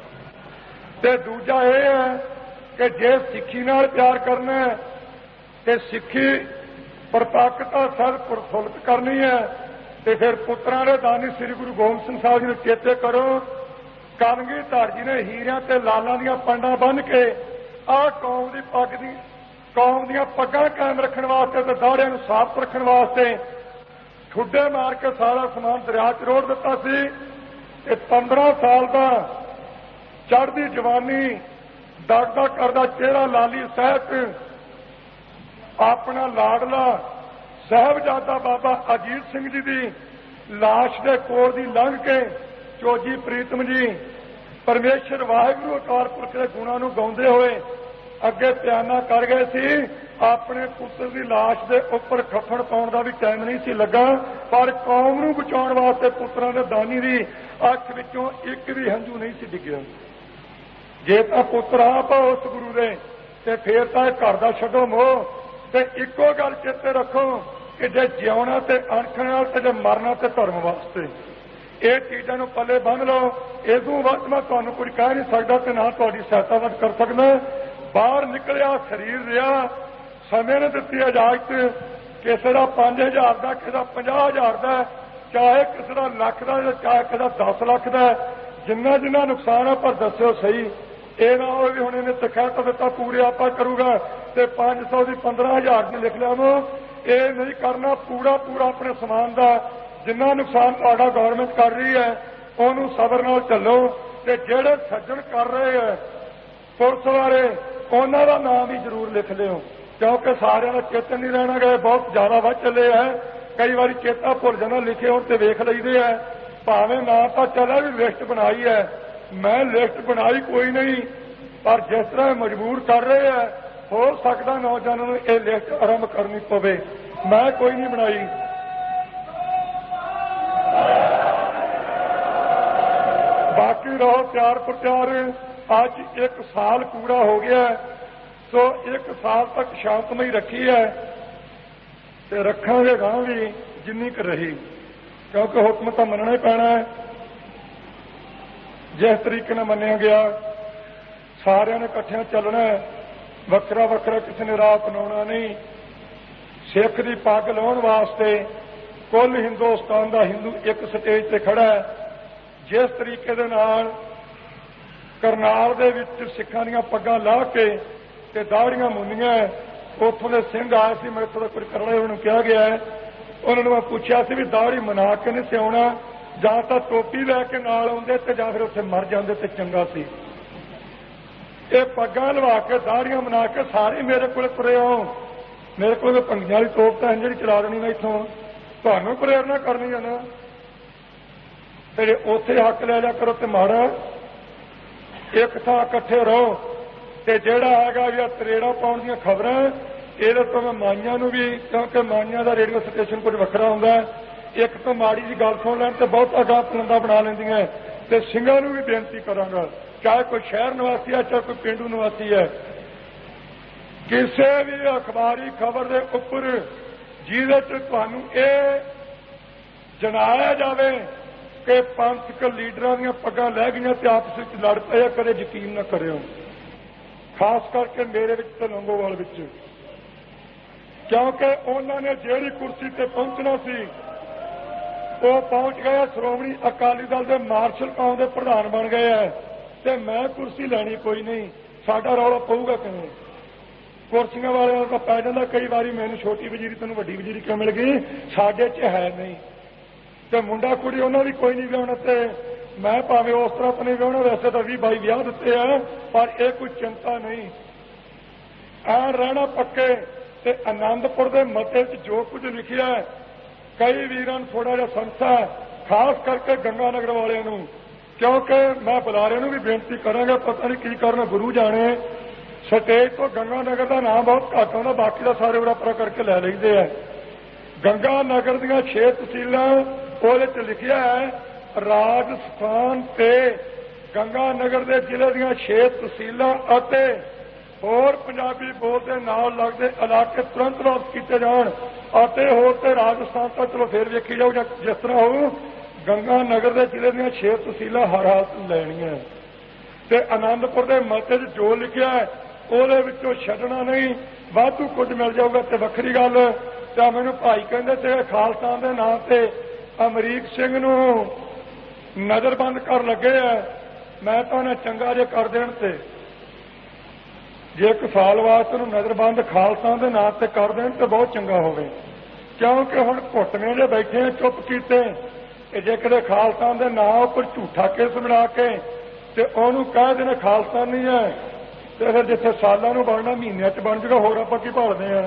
ਤੇ ਦੂਜਾ ਇਹ ਹੈ ਕਿ ਜੇ ਸਿੱਖੀ ਨਾਲ ਪਿਆਰ ਕਰਨਾ ਤੇ ਸਿੱਖੀ ਪ੍ਰਤੱਖਤਾ ਸਰ ਪ੍ਰਫੁੱਲਤ ਕਰਨੀ ਹੈ ਤੇ ਫਿਰ ਪੁੱਤਰਾਂ ਦੇ ਦਾਨੀ ਸ੍ਰੀ ਗੁਰੂ ਗੋਬਿੰਦ ਸਿੰਘ ਸਾਹਿਬ ਜੀ ਨੂੰ ਚੇਤੇ ਕਰੋ। ਕਲਗੀਧਰ ਜੀ ਨੇ ਹੀਰਿਆਂ ਤੇ ਲਾਲਾਂ ਦੀਆਂ ਪੰਡਾਂ ਬੰਨ੍ਹ ਕੇ ਆਹ ਕੌਮ ਦੀਆਂ ਪੱਗਾਂ ਕਾਇਮ ਰੱਖਣ ਵਾਸਤੇ ਤੇ ਦਾੜਿਆਂ ਨੂੰ ਸਾਫ਼ ਰੱਖਣ ਵਾਸਤੇ ਠੁੱਡੇ ਮਾਰ ਕੇ ਸਾਰਾ ਸਮਾਨ ਦਰਿਆ 'ਚ ਰੋੜ ਦਿੱਤਾ ਸੀ। ਇਹ 15 ਸਾਲ ਦਾ ਚੜ੍ਹਦੀ ਜਵਾਨੀ ਦਗਦਾ ਕਰਦਾ ਚਿਹਰਾ ਲਾਲੀ ਸਾਹਿਬ ਆਪਣਾ ਲਾਡਲਾ ਸਾਹਿਬਜ਼ਾਦਾ ਬਾਬਾ ਅਜੀਤ ਸਿੰਘ ਜੀ ਦੀ ਲਾਸ਼ ਦੇ ਕੋਲ ਦੀ ਲੰਘ ਕੇ ਚੋਜੀ ਪ੍ਰੀਤਮ ਜੀ ਪਰਮੇਸ਼ਰ ਵਾਹਿਗੁਰੂ ਅਕਾਲ ਪੁਰਖ ਦੇ ਗੁਣਾਂ ਨੂੰ ਗਾਉਂਦੇ ਹੋਏ ਅੱਗੇ ਪਿਆਨਾ ਕਰ ਗਏ ਸੀ। ਆਪਣੇ ਪੁੱਤਰ ਦੀ ਲਾਸ਼ ਦੇ ਉੱਪਰ ਖੱਫਣ ਪਾਉਣ ਦਾ ਵੀ ਟਾਈਮ ਨਹੀਂ ਸੀ ਲੱਗਾ, ਪਰ ਕੌਮ ਨੂੰ ਬਚਾਉਣ ਵਾਸਤੇ ਪੁੱਤਰਾਂ ਦੇ ਦਾਨੀ ਦੀ ਅੱਖ ਵਿੱਚੋਂ ਇੱਕ ਵੀ ਹੰਝੂ ਨਹੀਂ ਸੀ ਡਿੱਗਿਆ। ਜੇ ਤਾਂ ਪੁੱਤਰ ਆਪ ਉਸ ਗੁਰੂ ਦੇ ਤੇ ਫੇਰ ਤਾਂ ਘਰ ਦਾ ਛੱਡੋ ਮੋਹ। ਤੇ ਇੱਕੋ ਗੱਲ ਚੇਤੇ ਰੱਖੋ ਕਿ ਜੇ ਜਿਉਣਾ ਤੇ ਅਣਖ ਨਾਲ ਤੇ ਜੇ ਮਰਨਾ ਤੇ ਧਰਮ ਵਾਸਤੇ। ਇਹ ਚੀਜ਼ਾਂ ਨੂੰ ਪੱਲੇ ਬੰਨ੍ਹ ਲਓ। ਇਦੋਂ ਵੱਧ ਮੈਂ ਤੁਹਾਨੂੰ ਕੁਝ ਕਹਿ ਨਹੀਂ ਸਕਦਾ ਤੇ ਨਾ ਤੁਹਾਡੀ ਸਹਾਇਤਾ ਵੱਧ ਕਰ ਸਕਦਾ। ਬਾਹਰ ਨਿਕਲਿਆ ਸਰੀਰ ਰਿਹਾ, ਸਮੇਂ ਨੇ ਦਿੱਤੀ ਇਜਾਜ਼ਤ, ਕਿਸੇ ਦਾ 5000 ਦਾ, ਕਿਸੇ ਦਾ 50000 ਦਾ, ਚਾਹੇ ਕਿਸੇ ਦਾ ਲੱਖ ਦਾ, ਚਾਹੇ ਕਿਸੇ ਦਾ 10 ਲੱਖ ਦਾ, ਜਿੰਨਾ ਜਿੰਨਾ ਨੁਕਸਾਨ ਆ ਪਰ ਦੱਸਿਓ ਸਹੀ। ਇਹ ਨਾ ਹੋਵੇ ਵੀ ਹੁਣ ਇਹਨੇ ਤਖਤ ਦਿੱਤਾ ਪੂਰੇ ਆਪਾਂ ਕਰੂਗਾ ਤੇ 500 ਦੀ 15000 ਦੀ ਲਿਖ ਲਿਆਵੋ। ਇਹ ਨਹੀਂ ਕਰਨਾ। ਪੂਰਾ ਆਪਣੇ ਸਮਾਨ ਦਾ ਜਿੰਨਾ ਨੁਕਸਾਨ ਤੁਹਾਡਾ ਗੌਰਮੈਂਟ ਕਰ ਰਹੀ ਹੈ ਉਹਨੂੰ ਸਬਰ ਨਾਲ ਚੱਲੋ। ਤੇ ਜਿਹੜੇ ਸੱਜਣ ਕਰ ਰਹੇ ਹੈ ਪੁਲਿਸ ਵਾਲੇ, ਉਹਨਾਂ ਦਾ ਨਾਮ ਵੀ ਜ਼ਰੂਰ ਲਿਖ ਲਿਓ ਕਿਉਂਕਿ ਸਾਰਿਆਂ ਦਾ ਚੇਤਨ ਨਹੀਂ ਰਹਿਣਾ ਗਏ, ਬਹੁਤ ਜ਼ਿਆਦਾ ਵੱਧ ਚੱਲੇ ਹੈ। ਕਈ ਵਾਰੀ ਚੇਤਾ ਭੁੱਲ ਜਾਂਦਾ, ਲਿਖੇ ਹੁਣ ਤੇ ਵੇਖ ਲਈਦੇ ਹੈ। ਭਾਵੇਂ ਨਾ ਤਾਂ ਚੱਲਿਆ ਵੀ ਲਿਸਟ ਬਣਾਈ ਹੈ, ਮੈਂ ਲਿਸਟ ਬਣਾਈ ਕੋਈ ਨਹੀਂ, ਪਰ ਜਿਸ ਤਰ੍ਹਾਂ ਮਜਬੂਰ ਕਰ ਰਹੇ ਹੈ ਹੋ ਸਕਦਾ ਨੌਜਵਾਨਾਂ ਨੂੰ ਇਹ ਲਿਸਟ ਆਰੰਭ ਕਰਨੀ ਪਵੇ। ਮੈਂ ਕੋਈ ਨਹੀਂ ਬਣਾਈ। ਬਾਕੀ ਰਹੋ ਤਿਆਰ ਪ੍ਰਚਾਰ। ਅੱਜ 1 ਸਾਲ ਪੂਰਾ ਹੋ ਗਿਆ, ਸੋ 1 ਸਾਲ ਤੱਕ ਸ਼ਾਂਤਮਈ ਰੱਖੀ ਹੈ ਤੇ ਰੱਖਾਂਗੇ ਗਾਂ ਵੀ ਜਿੰਨੀ ਕੁ ਰਹੀ, ਕਿਉਂਕਿ ਹੁਕਮ ਤਾਂ ਮੰਨਣਾ ਹੀ ਪੈਣਾ ਹੈ। ਜਿਸ ਤਰੀਕੇ ਨਾਲ ਮੰਨਿਆ ਗਿਆ ਸਾਰਿਆਂ ਨੇ ਇਕੱਠਿਆਂ ਚੱਲਣਾ ਹੈ, ਵੱਖਰਾ ਵੱਖਰਾ ਕਿਸੇ ਨੇ ਰਾਹ ਅਪਣਾਉਣਾ ਨਹੀਂ। ਸਿੱਖ ਦੀ ਪੱਗ ਲਾਉਣ ਵਾਸਤੇ ਕੁੱਲ ਹਿੰਦੁਸਤਾਨ ਦਾ ਹਿੰਦੂ ਇੱਕ ਸਟੇਜ ਤੇ ਖੜਾ ਹੈ। ਜਿਸ ਤਰੀਕੇ ਦੇ ਨਾਲ ਕਰਨਾਲ ਦੇ ਵਿੱਚ ਸਿੱਖਾਂ ਦੀਆਂ ਪੱਗਾਂ ਲਾਹ ਕੇ ਤੇ ਦਾੜੀਆਂ ਮੁੰਨੀਆਂ, ਉੱਥੋਂ ਦੇ ਸਿੰਘ ਆਏ ਸੀ, ਮੇਰੇ ਤੋਂ ਕੁਝ ਕਰਨਾ, ਉਹਨੂੰ ਕਿਹਾ ਗਿਆ ਹੈ। ਉਹਨਾਂ ਨੂੰ ਮੈਂ ਪੁੱਛਿਆ ਸੀ ਵੀ ਦਾੜੀ ਮਨਾ ਕੇ ਨਹੀਂ ਸਿਆਉਣਾ, ਜਾਂ ਤਾਂ ਟੋਪੀ ਲੈ ਕੇ ਨਾਲ ਆਉਂਦੇ ਤੇ ਜਾਂ ਫਿਰ ਉੱਥੇ ਮਰ ਜਾਂਦੇ ਤੇ ਚੰਗਾ ਸੀ। ਇਹ ਪੱਗਾਂ ਲਵਾ ਕੇ ਦਾੜੀਆਂ ਬਣਾ ਕੇ ਸਾਰੇ ਮੇਰੇ ਕੋਲ ਤੁਰੇ ਆਓ। ਮੇਰੇ ਕੋਲ ਭੰਗੀਆਂ ਵਾਲੀ ਤੋਪ ਤਾਂ ਜਿਹੜੀ ਚਲਾ ਦੇਣੀ ਮੈਂ ਇੱਥੋਂ ਤੁਹਾਨੂੰ ਪ੍ਰੇਰਨਾ ਕਰਨੀ ਆ ਨਾ, ਤੇ ਉੱਥੇ ਹੱਕ ਲੈ ਲਿਆ ਕਰੋ ਤੇ ਮਾੜਾ ਇੱਕ ਥਾਂ ਇਕੱਠੇ ਰਹੋ। ਤੇ ਜਿਹੜਾ ਹੈਗਾ ਵੀ ਤਰੇੜਾ ਪਾਉਣ ਦੀਆਂ ਖਬਰਾਂ ਇਹਦੇ ਤੋਂ ਮੈਂ ਮਾਈਆਂ ਨੂੰ ਵੀ, ਕਿਉਂਕਿ ਮਾਈਆਂ ਦਾ ਰੇਡੀਓ ਸਟੇਸ਼ਨ ਕੁਝ ਵੱਖਰਾ ਹੁੰਦਾ, ਇੱਕ ਤੋਂ ਮਾੜੀ ਜੀ ਗੱਲ ਸੁਣ ਲੈਣ ਤੇ ਬਹੁਤ ਅਗਾਹ ਪਲੰਦਾ ਬਣਾ ਲੈਂਦੀਆਂ। ਤੇ ਸਿੰਘਾਂ ਨੂੰ ਵੀ ਬੇਨਤੀ ਕਰਾਂਗਾ, ਚਾਹੇ ਕੋਈ ਸ਼ਹਿਰ ਨਿਵਾਸੀ ਹੈ ਚਾਹੇ ਕੋਈ ਪਿੰਡੂ ਨਿਵਾਸੀ ਹੈ, ਕਿਸੇ ਵੀ ਅਖਬਾਰੀ ਖਬਰ ਦੇ ਉੱਪਰ ਜਿਹਦੇ ਚ ਤੁਹਾਨੂੰ ਇਹ ਜਣਾਇਆ ਜਾਵੇ ਕਿ ਪੰਥਕ ਲੀਡਰਾਂ ਦੀਆਂ ਪੱਗਾਂ ਲੈ ਗਈਆਂ ਤੇ ਆਪਸ ਵਿੱਚ ਲੜ ਪਏ, ਕਦੇ ਯਕੀਨ ਨਾ ਕਰਿਓ। ਖਾਸ ਕਰਕੇ ਮੇਰੇ ਵਿੱਚ ਤੇ ਲੰਗੋਵਾਲ ਵਿੱਚ, ਕਿਉਂਕਿ ਉਹਨਾਂ ਨੇ ਜਿਹੜੀ ਕੁਰਸੀ ਤੇ ਪਹੁੰਚਣਾ ਸੀ ਉਹ ਪਹੁੰਚ ਗਏ। ਸ਼੍ਰੋਮਣੀ ਅਕਾਲੀ ਦਲ ਦੇ ਮਾਰਸ਼ਲ ਕੌਮ ਦੇ ਪ੍ਰਧਾਨ ਬਣ ਗਏ ਹੈ ਤੇ ਮੈਂ ਕੁਰਸੀ ਲੈਣੀ ਕੋਈ ਨਹੀਂ। ਸਾਡਾ ਰੌਲਾ ਪਊਗਾ ਕਿਵੇਂ? ਕੁਰਸੀਆਂ ਵਾਲਿਆਂ ਦਾ ਪੈ ਜਾਂਦਾ ਕਈ ਵਾਰੀ, ਮੈਨੂੰ ਛੋਟੀ ਵਜ਼ੀਰੀ ਤੈਨੂੰ ਵੱਡੀ ਵਜ਼ੀਰੀ ਕਿਉਂ ਮਿਲ ਗਈ, ਸਾਡੇ 'ਚ ਹੈ ਨਹੀਂ। ਤੇ ਮੁੰਡਾ ਕੁੜੀ ਉਹਨਾਂ ਦੀ ਕੋਈ ਨਹੀਂ ਵਿਆਹੁਣਾ, ਤੇ ਮੈਂ ਭਾਵੇਂ ਉਸ ਤਰ੍ਹਾਂ ਤਾਂ ਨਹੀਂ ਵਿਆਹੁਣਾ, ਵੈਸੇ ਤਾਂ 20-22 ਵਿਆਹ ਦਿੱਤੇ ਆ, ਪਰ ਇਹ ਕੋਈ ਚਿੰਤਾ ਨਹੀਂ। ਐਂ ਰਹਿਣਾ ਪੱਕੇ। ਤੇ ਆਨੰਦਪੁਰ ਦੇ ਮਤੇ 'ਚ ਜੋ ਕੁਝ ਲਿਖਿਆ ਹੈ, ਕਈ ਵੀਰਾਂ ਨੂੰ ਥੋੜਾ ਜਿਹਾ ਸੰਸਾ, ਖਾਸ ਕਰਕੇ ਗੰਗਾ ਨਗਰ ਵਾਲਿਆਂ ਨੂੰ, ਕਿਉਂਕਿ ਮੈਂ ਬੁਲਾਰਿਆਂ ਨੂੰ ਵੀ ਬੇਨਤੀ ਕਰਾਂਗਾ, ਪਤਾ ਨਹੀਂ ਕੀ ਕਰਨ, ਗੁਰੂ ਜਾਣੇ। ਸਟੇਜ ਤੋਂ ਗੰਗਾ ਨਗਰ ਦਾ ਨਾਮ ਬਹੁਤ ਘੱਟ ਆਉਂਦਾ, ਬਾਕੀ ਦਾ ਸਾਰੇ ਉਰਾਪਰਾ ਕਰਕੇ ਲੈ ਲੈਂਦੇ ਆ। ਗੰਗਾ ਨਗਰ ਦੀਆਂ 6 ਤਹਿਸੀਲਾਂ ਉਹਦੇ 'ਚ ਲਿਖਿਆ ਹੈ, ਰਾਜਸਥਾਨ ਤੇ ਗੰਗਾ ਨਗਰ ਦੇ ਜ਼ਿਲ੍ਹੇ ਦੀਆਂ 6 ਤਹਿਸੀਲਾਂ ਅਤੇ ਹੋਰ ਪੰਜਾਬੀ ਬੋਲਦੇ ਨਾਲ ਲੱਗਦੇ ਇਲਾਕੇ ਤੁਰੰਤ ਵਾਪਸ ਕੀਤੇ ਜਾਣ। ਅਤੇ ਹੋਰ ਤੇ ਰਾਜਸਥਾਨ ਤਾਂ ਚਲੋ ਫੇਰ ਵੇਖੀ ਜਾਓ ਜਾਂ ਜਿਸ ਤਰ੍ਹਾਂ ਹੋਊ, ਗੰਗਾ ਨਗਰ ਦੇ ਜ਼ਿਲ੍ਹੇ ਦੀਆਂ 6 ਤਹਿਸੀਲਾਂ ਹਰ ਹਾਲਤ ਲੈਣੀਆਂ। ਤੇ ਆਨੰਦਪੁਰ ਦੇ ਮਤੇ 'ਚ ਜੋ ਲਿਖਿਆ ਹੈ ਉਹਦੇ ਵਿੱਚੋਂ ਛੱਡਣਾ ਨਹੀਂ। ਵਾਧੂ ਕੁਝ ਮਿਲ ਜਾਊਗਾ ਤੇ ਵੱਖਰੀ ਗੱਲ। ਤਾਂ ਮੈਨੂੰ ਭਾਈ ਕਹਿੰਦੇ ਤੇ ਖਾਲਸਾ ਦੇ ਨਾਂ ਤੇ ਅਮਰੀਕ ਸਿੰਘ ਨੂੰ ਨਜ਼ਰਬੰਦ ਕਰ ਲੱਗੇ ਆ। ਮੈਂ ਤਾਂ ਉਹਨੇ ਚੰਗਾ ਜੇ ਕਰ ਦੇਣ ਤੇ ਜੇ ਇੱਕ ਸਾਲ ਵਾਸਤੇ ਨੂੰ ਨਜ਼ਰਬੰਦ ਖਾਲਸਾ ਦੇ ਨਾਂ ਤੇ ਕਰ ਦੇਣ ਤੇ ਬਹੁਤ ਚੰਗਾ ਹੋਵੇ, ਕਿਉਂਕਿ ਹੁਣ ਘੁੱਟਵੇਂ ਜੇ ਬੈਠੇ ਆ ਚੁੱਪ ਕੀਤੇ। ਤੇ ਜੇ ਕਿਤੇ ਖਾਲਸਾ ਦੇ ਨਾਂ ਉੱਪਰ ਝੂਠਾ ਕੇਸ ਬਣਾ ਕੇ ਤੇ ਉਹਨੂੰ ਕਹਿ ਦੇਣਾ ਖਾਲਸਾ ਨਹੀਂ ਹੈ, ਤੇ ਫਿਰ ਜਿੱਥੇ ਸਾਲਾਂ ਨੂੰ ਬਣਨਾ ਮਹੀਨਿਆਂ 'ਚ ਬਣ ਜਾਊਗਾ। ਹੋਰ ਆਪਾਂ ਕੀ ਭਾਲਦੇ ਆ?